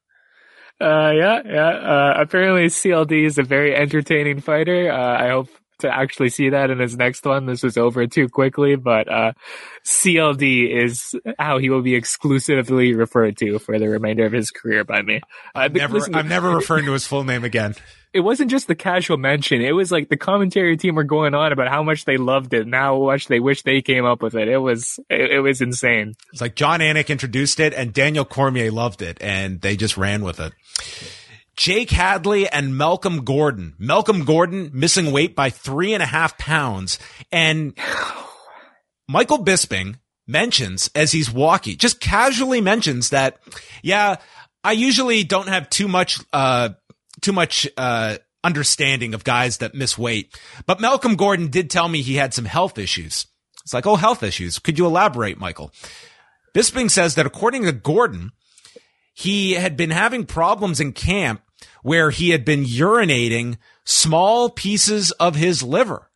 Uh, yeah, yeah. Uh, apparently C L D is a very entertaining fighter. Uh, I hope to actually see that in his next one. This was over too quickly, but, uh, C L D is how he will be exclusively referred to for the remainder of his career by me. Uh, I'm never, listen, I'm never referring to his full name again. It wasn't just the casual mention. It was like the commentary team were going on about how much they loved it and how much they wish they came up with it. It was, it, it was insane. It's like John Anik introduced it and Daniel Cormier loved it, and they just ran with it. Jake Hadley and Malcolm Gordon. Malcolm Gordon missing weight by three and a half pounds. And Michael Bisping mentions as he's walking, just casually mentions that, yeah, I usually don't have too much, uh, too much, uh, understanding of guys that miss weight. But Malcolm Gordon did tell me he had some health issues. It's like, oh, health issues. Could you elaborate, Michael? Bisping says that according to Gordon, he had been having problems in camp where he had been urinating small pieces of his liver.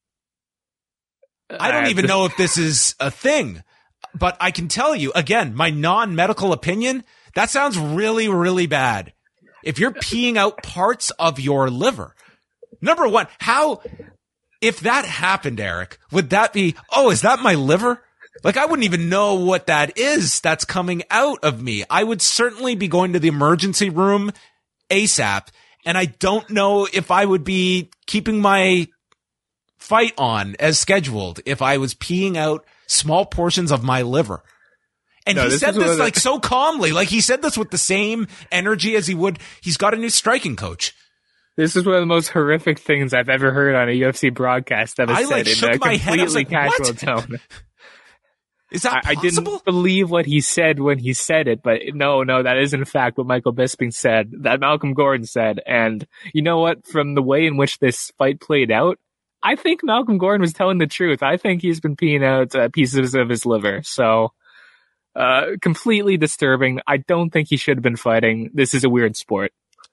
I don't even know if this is a thing, but I can tell you, again, my non-medical opinion, that sounds really, really bad. if you're peeing out parts of your liver, number one, how, if that happened, Eric, would that be, oh, is that my liver? Like, I wouldn't even know what that is that's coming out of me. I would certainly be going to the emergency room ASAP. And I don't know if I would be keeping my fight on as scheduled if I was peeing out small portions of my liver. And no, he this said this like so calmly, like he said this with the same energy as he would. He's got a new striking coach. This is one of the most horrific things I've ever heard on a U F C broadcast that was I, said like, in shook a my completely head. Like, casual what? tone. Is that I, I didn't believe what he said when he said it, but no, no, that is in fact what Michael Bisping said, that Malcolm Gordon said. And you know what? From the way in which this fight played out, I think Malcolm Gordon was telling the truth. I think he's been peeing out uh, pieces of his liver. So. Uh, completely disturbing. I don't think he should have been fighting. This is a weird sport.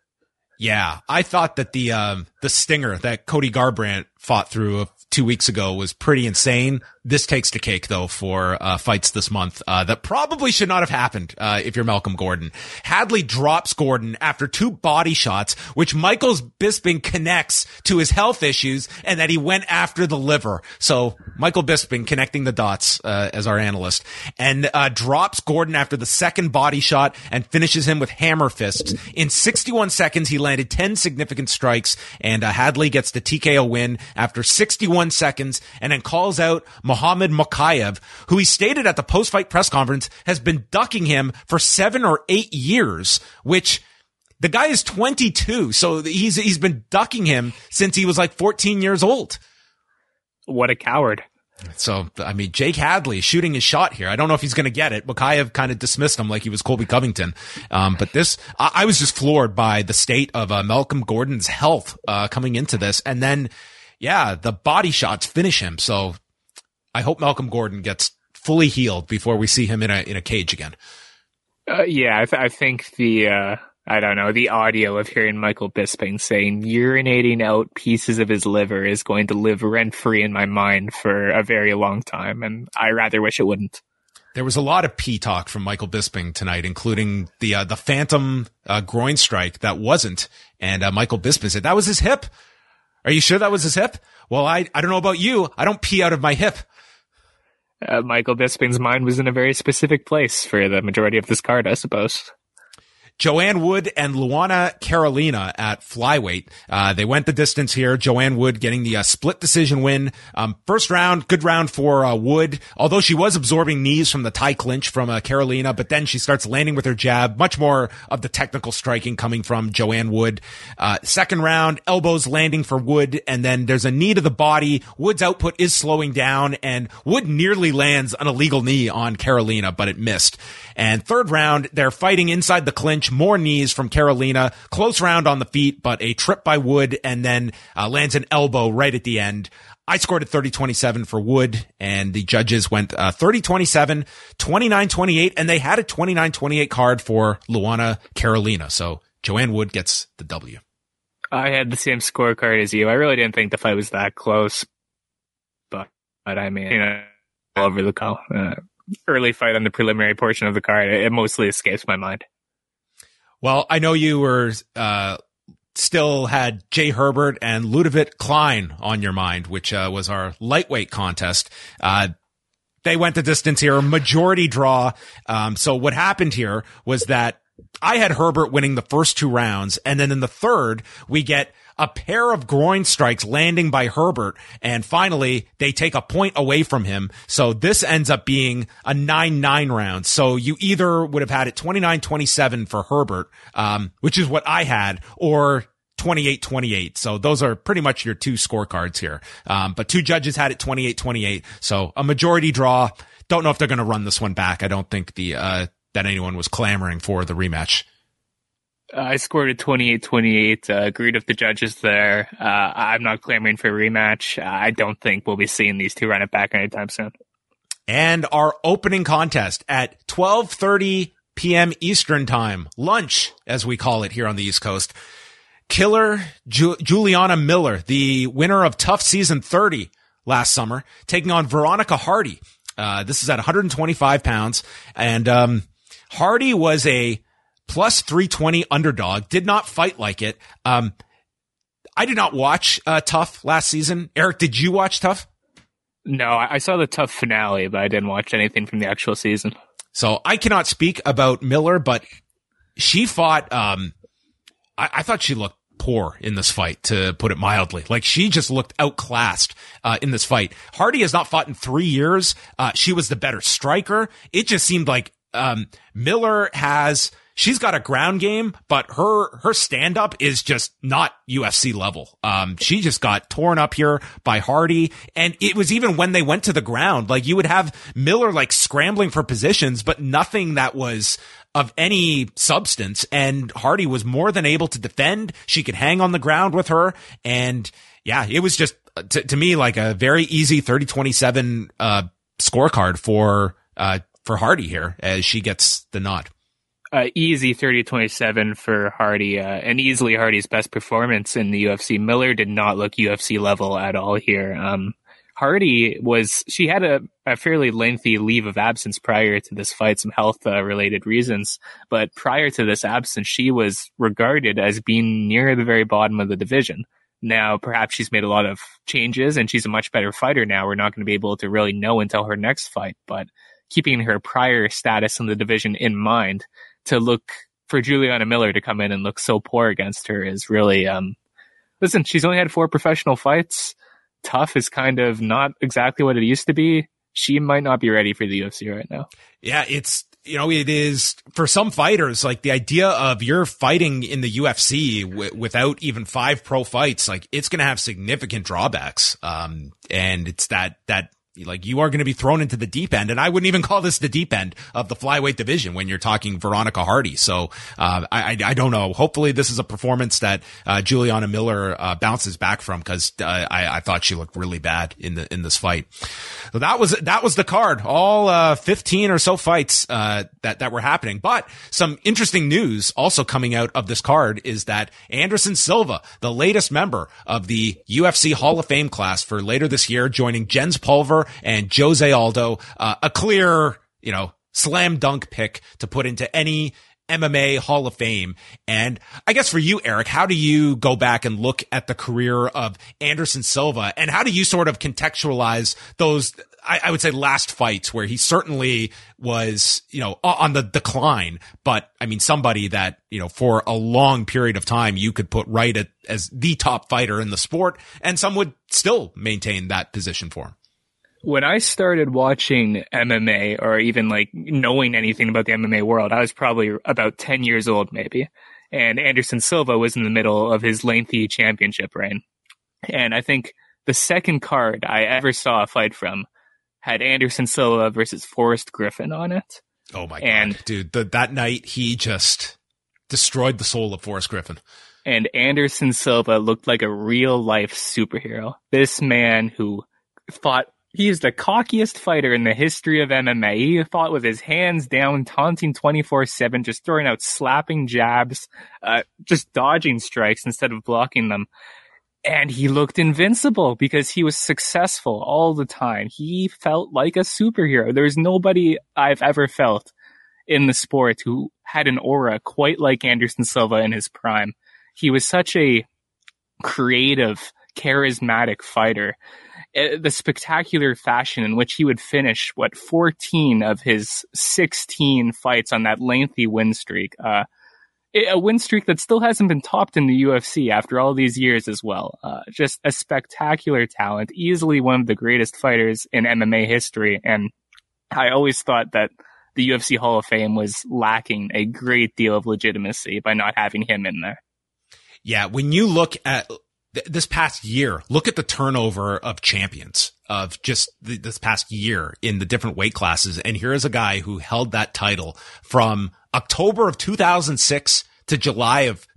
Yeah, I thought that the um, the stinger that Cody Garbrandt fought through uh, two weeks ago was pretty insane. This takes the cake, though, for uh, fights this month uh, that probably should not have happened uh, if you're Malcolm Gordon. Hadley drops Gordon after two body shots, which Michael Bisping connects to his health issues and that he went after the liver. So Michael Bisping connecting the dots uh, as our analyst, and uh, drops Gordon after the second body shot and finishes him with hammer fists. In sixty-one seconds, he landed ten significant strikes, and uh, Hadley gets the T K O win after sixty-one seconds, and then calls out Mohamed Mokaev, who he stated at the post-fight press conference has been ducking him for seven or eight years, which the guy is twenty-two. So he's, he's been ducking him since he was like fourteen years old. What a coward. So, I mean, Jake Hadley shooting his shot here. I don't know if he's going to get it. Mokaev kind of dismissed him like he was Colby Covington. Um, but this, I, I was just floored by the state of uh, Malcolm Gordon's health uh, coming into this. And then, yeah, the body shots finish him. So I hope Malcolm Gordon gets fully healed before we see him in a in a cage again. Uh, yeah, I, th- I think the, uh, I don't know, the audio of hearing Michael Bisping saying urinating out pieces of his liver is going to live rent-free in my mind for a very long time, and I rather wish it wouldn't. There was a lot of pee talk from Michael Bisping tonight, including the uh, the phantom uh, groin strike that wasn't, and uh, Michael Bisping said that was his hip. Are you sure that was his hip? Well, I I don't know about you. I don't pee out of my hip. Uh, Michael Bisping's mind was in a very specific place for the majority of this card, I suppose. Joanne Wood and Luana Carolina at flyweight. Uh, they went the distance here. Joanne Wood getting the uh, split decision win. Um, first round, good round for uh, Wood, although she was absorbing knees from the tie clinch from uh, Carolina, but then she starts landing with her jab. Much more of the technical striking coming from Joanne Wood. Uh, second round, elbows landing for Wood, and then there's a knee to the body. Wood's output is slowing down, and Wood nearly lands an illegal knee on Carolina, but it missed. And third round, they're fighting inside the clinch. More knees from Carolina. Close round on the feet, but a trip by Wood, and then uh, lands an elbow right at the end. I scored at thirty twenty-seven for Wood, and the judges went uh, thirty twenty-seven, twenty-nine twenty-eight, and they had a twenty-nine twenty-eight card for Luana Carolina. So Joanne Wood gets the W. I had the same scorecard as you. I really didn't think the fight was that close, but, but I mean, you know, all over the call. Uh, early fight on the preliminary portion of the card, it mostly escapes my mind. Well, I know you were uh still had Jay Herbert and Ludovic Klein on your mind, which uh, was our lightweight contest. Uh They went the distance here, majority draw. Um So what happened here was that I had Herbert winning the first two rounds, and then in the third, we get a pair of groin strikes landing by Herbert, and finally they take a point away from him. So this ends up being a nine nine round. So you either would have had it twenty-nine twenty-seven for Herbert, um, which is what I had, or twenty-eight twenty-eight. So those are pretty much your two scorecards here. Um, but two judges had it twenty-eight twenty-eight. So a majority draw. Don't know if they're going to run this one back. I don't think the, uh, that anyone was clamoring for the rematch. I scored a twenty-eight twenty-eight, uh, agreed with the judges there. Uh, I'm not clamoring for a rematch. I don't think we'll be seeing these two run it back anytime soon. And our opening contest at twelve thirty p.m. Eastern time, lunch, as we call it here on the East Coast. Killer Ju- Juliana Miller, the winner of Tough Season thirty last summer, taking on Veronica Hardy. Uh, this is at one hundred twenty-five pounds. And um, Hardy was a plus three twenty underdog, did not fight like it. Um, I did not watch uh, Tough last season. Eric, did you watch Tough? No, I saw the Tough finale, but I didn't watch anything from the actual season. So I cannot speak about Miller, but she fought, um, I, I thought she looked poor in this fight, to put it mildly. Like, she just looked outclassed uh, in this fight. Hardy has not fought in three years. Uh, she was the better striker. It just seemed like um, Miller has, she's got a ground game, but her her stand up is just not U F C level. Um, she just got torn up here by Hardy, and it was even when they went to the ground, like, you would have Miller like scrambling for positions, but nothing that was of any substance. And Hardy was more than able to defend. She could hang on the ground with her. And yeah, it was just to, to me like a very easy thirty twenty-seven, uh, scorecard for, uh, for Hardy here as she gets the nod. Uh, easy thirty twenty-seven for Hardy, uh, and easily Hardy's best performance in the U F C. Miller did not look U F C level at all here. Um, Hardy was, she had a, a fairly lengthy leave of absence prior to this fight, some health uh, related reasons. But prior to this absence, she was regarded as being near the very bottom of the division. Now, perhaps she's made a lot of changes and she's a much better fighter now. We're not going to be able to really know until her next fight, but keeping her prior status in the division in mind, to look for Juliana Miller to come in and look so poor against her is really, um, listen, she's only had four professional fights. Tough is kind of not exactly what it used to be. She might not be ready for the U F C right now. Yeah, it's, you know, it is for some fighters, like the idea of you're fighting in the U F C w- without even five pro fights, like it's going to have significant drawbacks. Um, and it's that, that, like, you are going to be thrown into the deep end. And I wouldn't even call this the deep end of the flyweight division when you're talking Veronica Hardy. So, uh, I, I don't know. Hopefully this is a performance that, uh, Juliana Miller, uh, bounces back from, cause, uh, I, I thought she looked really bad in the, in this fight. So that was, that was the card. All, uh, fifteen or so fights, uh, that, that were happening. But some interesting news also coming out of this card is that Anderson Silva, the latest member of the U F C Hall of Fame class for later this year, joining Jens Pulver and Jose Aldo, uh, a clear, you know, slam dunk pick to put into any M M A Hall of Fame. And I guess for you, Eric, how do you go back and look at the career of Anderson Silva, and how do you sort of contextualize those, I, I would say, last fights where he certainly was, you know, on the decline, but I mean, somebody that, you know, for a long period of time you could put right at as the top fighter in the sport, and some would still maintain that position for him. When I started watching M M A, or even like knowing anything about the M M A world, I was probably about ten years old maybe. And Anderson Silva was in the middle of his lengthy championship reign. And I think the second card I ever saw a fight from had Anderson Silva versus Forrest Griffin on it. Oh my and, God, dude. The, that night he just destroyed the soul of Forrest Griffin. And Anderson Silva looked like a real life superhero. This man who fought, he is the cockiest fighter in the history of M M A. He fought with his hands down, taunting twenty-four seven, just throwing out slapping jabs, uh, just dodging strikes instead of blocking them. And he looked invincible because he was successful all the time. He felt like a superhero. There's nobody I've ever felt in the sport who had an aura quite like Anderson Silva in his prime. He was such a creative, charismatic fighter. The spectacular fashion in which he would finish, what, fourteen of his sixteen fights on that lengthy win streak. Uh, a win streak that still hasn't been topped in the U F C after all these years as well. Uh, just a spectacular talent, easily one of the greatest fighters in M M A history. And I always thought that the U F C Hall of Fame was lacking a great deal of legitimacy by not having him in there. Yeah, when you look at this past year, look at the turnover of champions of just this past year in the different weight classes. And here is a guy who held that title from October of two thousand six to July of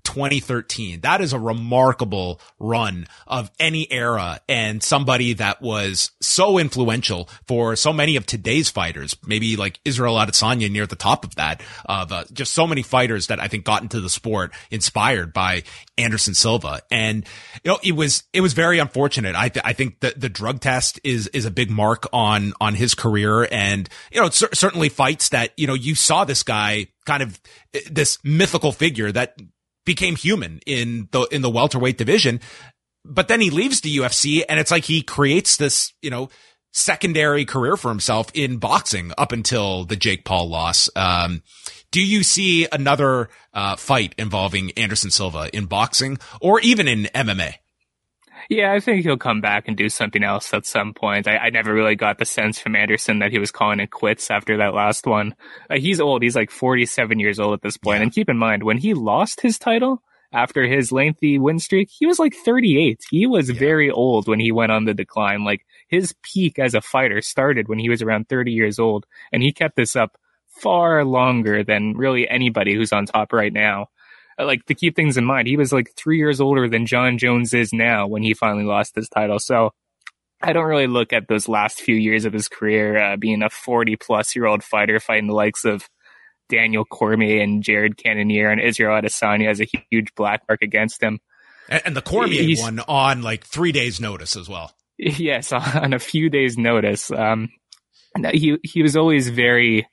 twenty thirteen. That is a remarkable run of any era, and somebody that was so influential for so many of today's fighters, maybe like Israel Adesanya near the top of that, of uh, just so many fighters that I think got into the sport inspired by Anderson Silva. And, you know, it was, it was very unfortunate. I, th- I think that the drug test is, is a big mark on, on his career. And, you know, cer- certainly fights that, you know, you saw this guy kind of this mythical figure that became human in the, in the welterweight division. But then he leaves the U F C and it's like he creates this, you know, secondary career for himself in boxing up until the Jake Paul loss. Um, do you see another, uh, fight involving Anderson Silva in boxing or even in M M A? Yeah, I think he'll come back and do something else at some point. I, I never really got the sense from Anderson that he was calling it quits after that last one. Uh, he's old. He's like forty-seven years old at this point. Yeah. And keep in mind, when he lost his title after his lengthy win streak, he was like thirty-eight. He was yeah. very old when he went on the decline. Like his peak as a fighter started when he was around thirty years old. And he kept this up far longer than really anybody who's on top right now. Like, to keep things in mind, he was like three years older than John Jones is now when he finally lost his title. So I don't really look at those last few years of his career uh, being a forty-plus-year-old fighter fighting the likes of Daniel Cormier and Jared Cannonier and Israel Adesanya as a huge black mark against him. And, and the Cormier He's, one on like three days' notice as well. Yes, on a few days' notice. Um, he he was always very...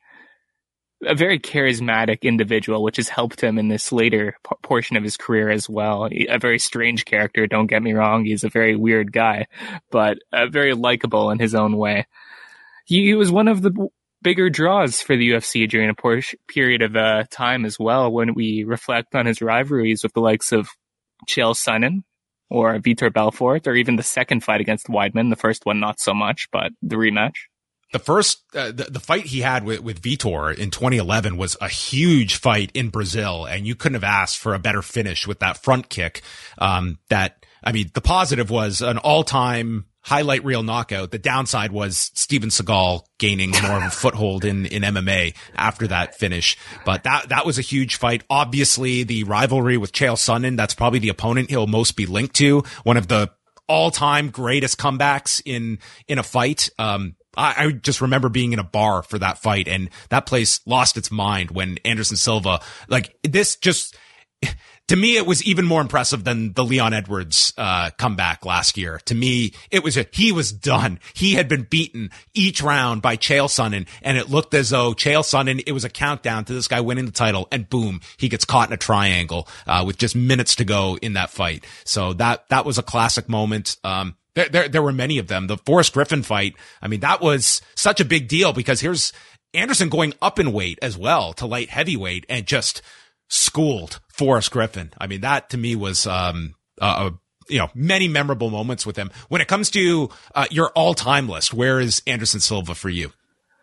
a very charismatic individual, which has helped him in this later p- portion of his career as well. A very strange character, don't get me wrong. He's a very weird guy, but uh, very likable in his own way. He, he was one of the b- bigger draws for the U F C during a por- period of uh, time as well, when we reflect on his rivalries with the likes of Chael Sonnen or Vitor Belfort, or even the second fight against Weidman. The first one, not so much, but the rematch. The first, uh, the, the fight he had with, with Vitor in twenty eleven was a huge fight in Brazil, and you couldn't have asked for a better finish with that front kick. Um, that, I mean, the positive was an all-time highlight reel knockout. The downside was Steven Seagal gaining more of a foothold in, in M M A after that finish. But that, that was a huge fight. Obviously, the rivalry with Chael Sonnen, that's probably the opponent he'll most be linked to. One of the all-time greatest comebacks in, in a fight. Um, I, I just remember being in a bar for that fight, and that place lost its mind when Anderson Silva, like this just, to me, it was even more impressive than the Leon Edwards, uh, comeback last year. To me, it was, a, he was done. He had been beaten each round by Chael Sonnen, and it looked as though Chael Sonnen, it was a countdown to this guy winning the title, and boom, he gets caught in a triangle, uh, with just minutes to go in that fight. So that, that was a classic moment. Um, There, there, there were many of them. The Forrest Griffin fight, I mean, that was such a big deal because here's Anderson going up in weight as well to light heavyweight and just schooled Forrest Griffin. I mean, that to me was, um, uh, you know, many memorable moments with him. When it comes to, uh, your all-time list, where is Anderson Silva for you?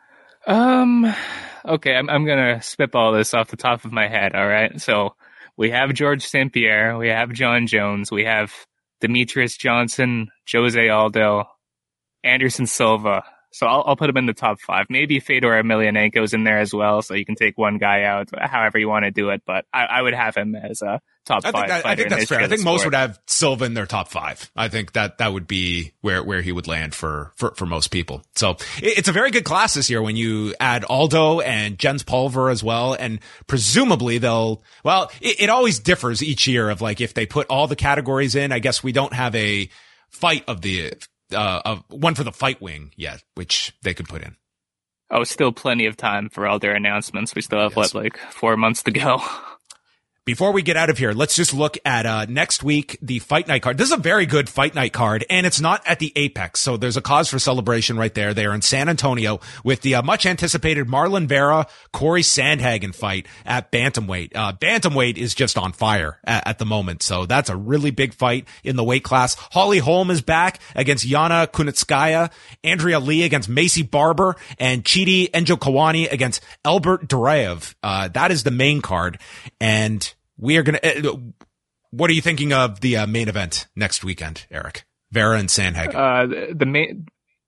Um, okay, I'm, I'm gonna spitball this off the top of my head, all right? So, we have George Saint Pierre, we have John Jones, we have Demetrius Johnson, Jose Aldo, Anderson Silva. So I'll, I'll put him in the top five. Maybe Fedor Emelianenko's in there as well, so you can take one guy out, however you want to do it. But I, I would have him as a top I five think that, fighter. I think that's fair. I think sport. most would have Silva in their top five. I think that that would be where, where he would land for, for, for most people. So it, it's a very good class this year when you add Aldo and Jens Pulver as well. And presumably they'll, well, it, it always differs each year of like if they put all the categories in. I guess we don't have a fight of the, uh, of one for the fight wing yet, which they could put in. Oh, still plenty of time for all their announcements. We still have, yes. what, like four months to go? Before we get out of here, let's just look at uh next week, the Fight Night card. This is a very good Fight Night card, and it's not at the Apex, so there's a cause for celebration right there. They are in San Antonio with the uh, much-anticipated Marlon Vera, Corey Sandhagen fight at bantamweight. Uh Bantamweight is just on fire at, at the moment, so that's a really big fight in the weight class. Holly Holm is back against Yana Kunitskaya, Andrea Lee against Macy Barber, and Chidi Njokuani against Albert Duraev. Uh that is the main card, and we are going to, uh, what are you thinking of the uh, main event next weekend, Eric? Vera and Sandhagen. Uh, the, the main,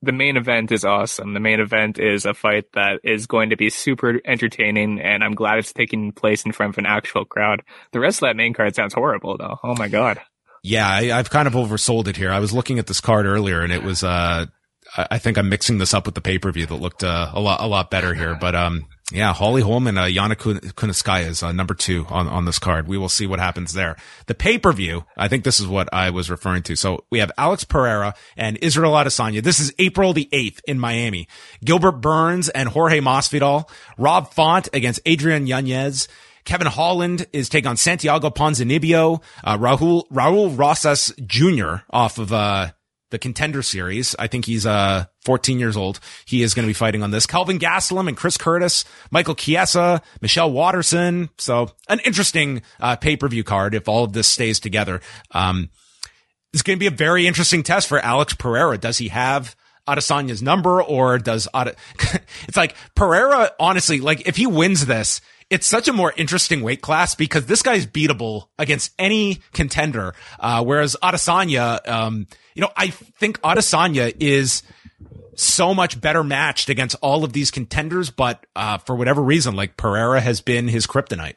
the main event is awesome. The main event is a fight that is going to be super entertaining, and I'm glad it's taking place in front of an actual crowd. The rest of that main card sounds horrible, though. Oh my god. Yeah, I, I've kind of oversold it here. I was looking at this card earlier, and it was, uh, I think I'm mixing this up with the pay-per-view that looked uh, a lot, a lot better here. But um, yeah, Holly Holm and uh, Yana Kunitskaya is uh, number two on on this card. We will see what happens there. The pay-per-view, I think this is what I was referring to. So we have Alex Pereira and Israel Adesanya. This is April the eighth in Miami. Gilbert Burns and Jorge Masvidal. Rob Font against Adrian Yanez. Kevin Holland is taking on Santiago Ponzinibbio. Uh, Raul Raul Rosas Junior off of uh the Contender Series. I think he's uh fourteen years old. He is going to be fighting on this. Kelvin Gastelum and Chris Curtis, Michael Chiesa, Michelle Watterson. So an interesting uh pay-per-view card if all of this stays together. Um, it's going to be a very interesting test for Alex Pereira. Does he have Adesanya's number, or does Ade- it's like Pereira, honestly, like if he wins this, it's such a more interesting weight class because this guy's beatable against any contender. Uh, whereas Adesanya, um, you know, I think Adesanya is so much better matched against all of these contenders, but, uh, for whatever reason, like Pereira has been his kryptonite.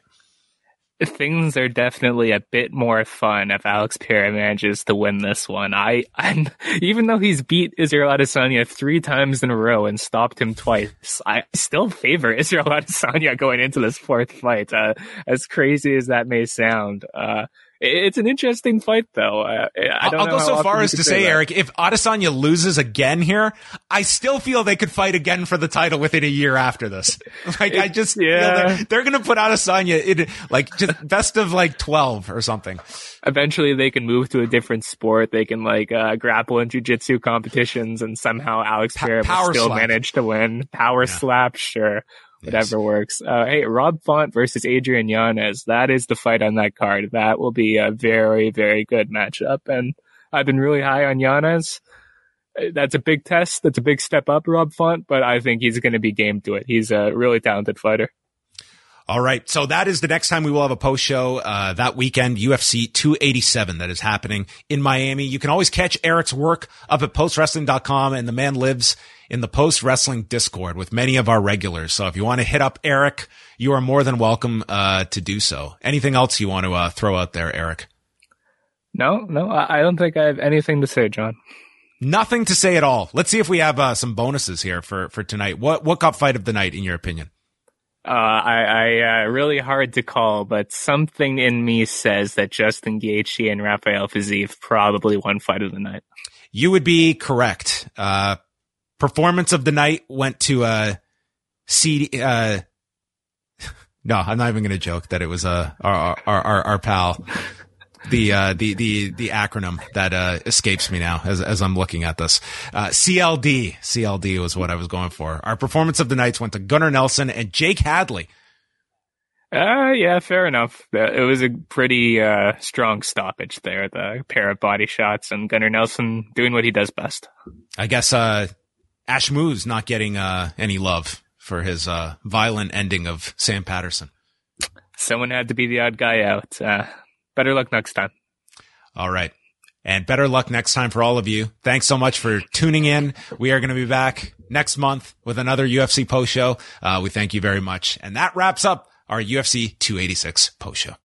Things are definitely a bit more fun if Alex Pereira manages to win this one. I, I'm, even though he's beat Israel Adesanya three times in a row and stopped him twice, I still favor Israel Adesanya going into this fourth fight. Uh, as crazy as that may sound, uh, it's an interesting fight, though. Uh, I don't I'll know go so far as to say, that. Eric, if Adesanya loses again here, I still feel they could fight again for the title within a year after this. Like, it, I just yeah. feel they're, they're going to put Adesanya in, like, just best of, like, twelve or something. Eventually, they can move to a different sport. They can, like, uh, grapple in jiu-jitsu competitions, and somehow Alex Pereira pa- will still slap. manage to win. Power Yeah. slap, sure. Whatever Yes. works. Uh, hey, Rob Font versus Adrian Yanez. That is the fight on that card. That will be a very, very good matchup. And I've been really high on Yanez. That's a big test. That's a big step up, Rob Font, but I think he's going to be game to it. He's a really talented fighter. All right. So that is the next time we will have a post show, uh, that weekend, U F C two eighty-seven that is happening in Miami. You can always catch Eric's work up at post wrestling dot com, and the man lives in the Post Wrestling Discord with many of our regulars. So if you want to hit up Eric, you are more than welcome, uh, to do so. Anything else you want to, uh, throw out there, Eric? No, no, I don't think I have anything to say, John. Nothing to say at all. Let's see if we have, uh, some bonuses here for, for tonight. What, what got fight of the night in your opinion? Uh, I, I, uh, really hard to call, but something in me says that Justin Gaethje and Rafael Fiziev probably won fight of the night. You would be correct. Uh, performance of the night went to, uh, C D, uh, no, I'm not even going to joke that it was, uh, our, our, our, our pal. The, uh, the, the, the acronym that, uh, escapes me now as, as I'm looking at this. Uh, C L D. C L D was what I was going for. Our performance of the nights went to Gunnar Nelson and Jake Hadley. Uh, yeah, fair enough. It was a pretty, uh, strong stoppage there. The pair of body shots and Gunnar Nelson doing what he does best. I guess, uh, Ash Moose not getting, uh, any love for his, uh, violent ending of Sam Patterson. Someone had to be the odd guy out. Uh, better luck next time. All right. And better luck next time for all of you. Thanks so much for tuning in. We are going to be back next month with another U F C post show. Uh, we thank you very much. And that wraps up our U F C two eighty-six post show.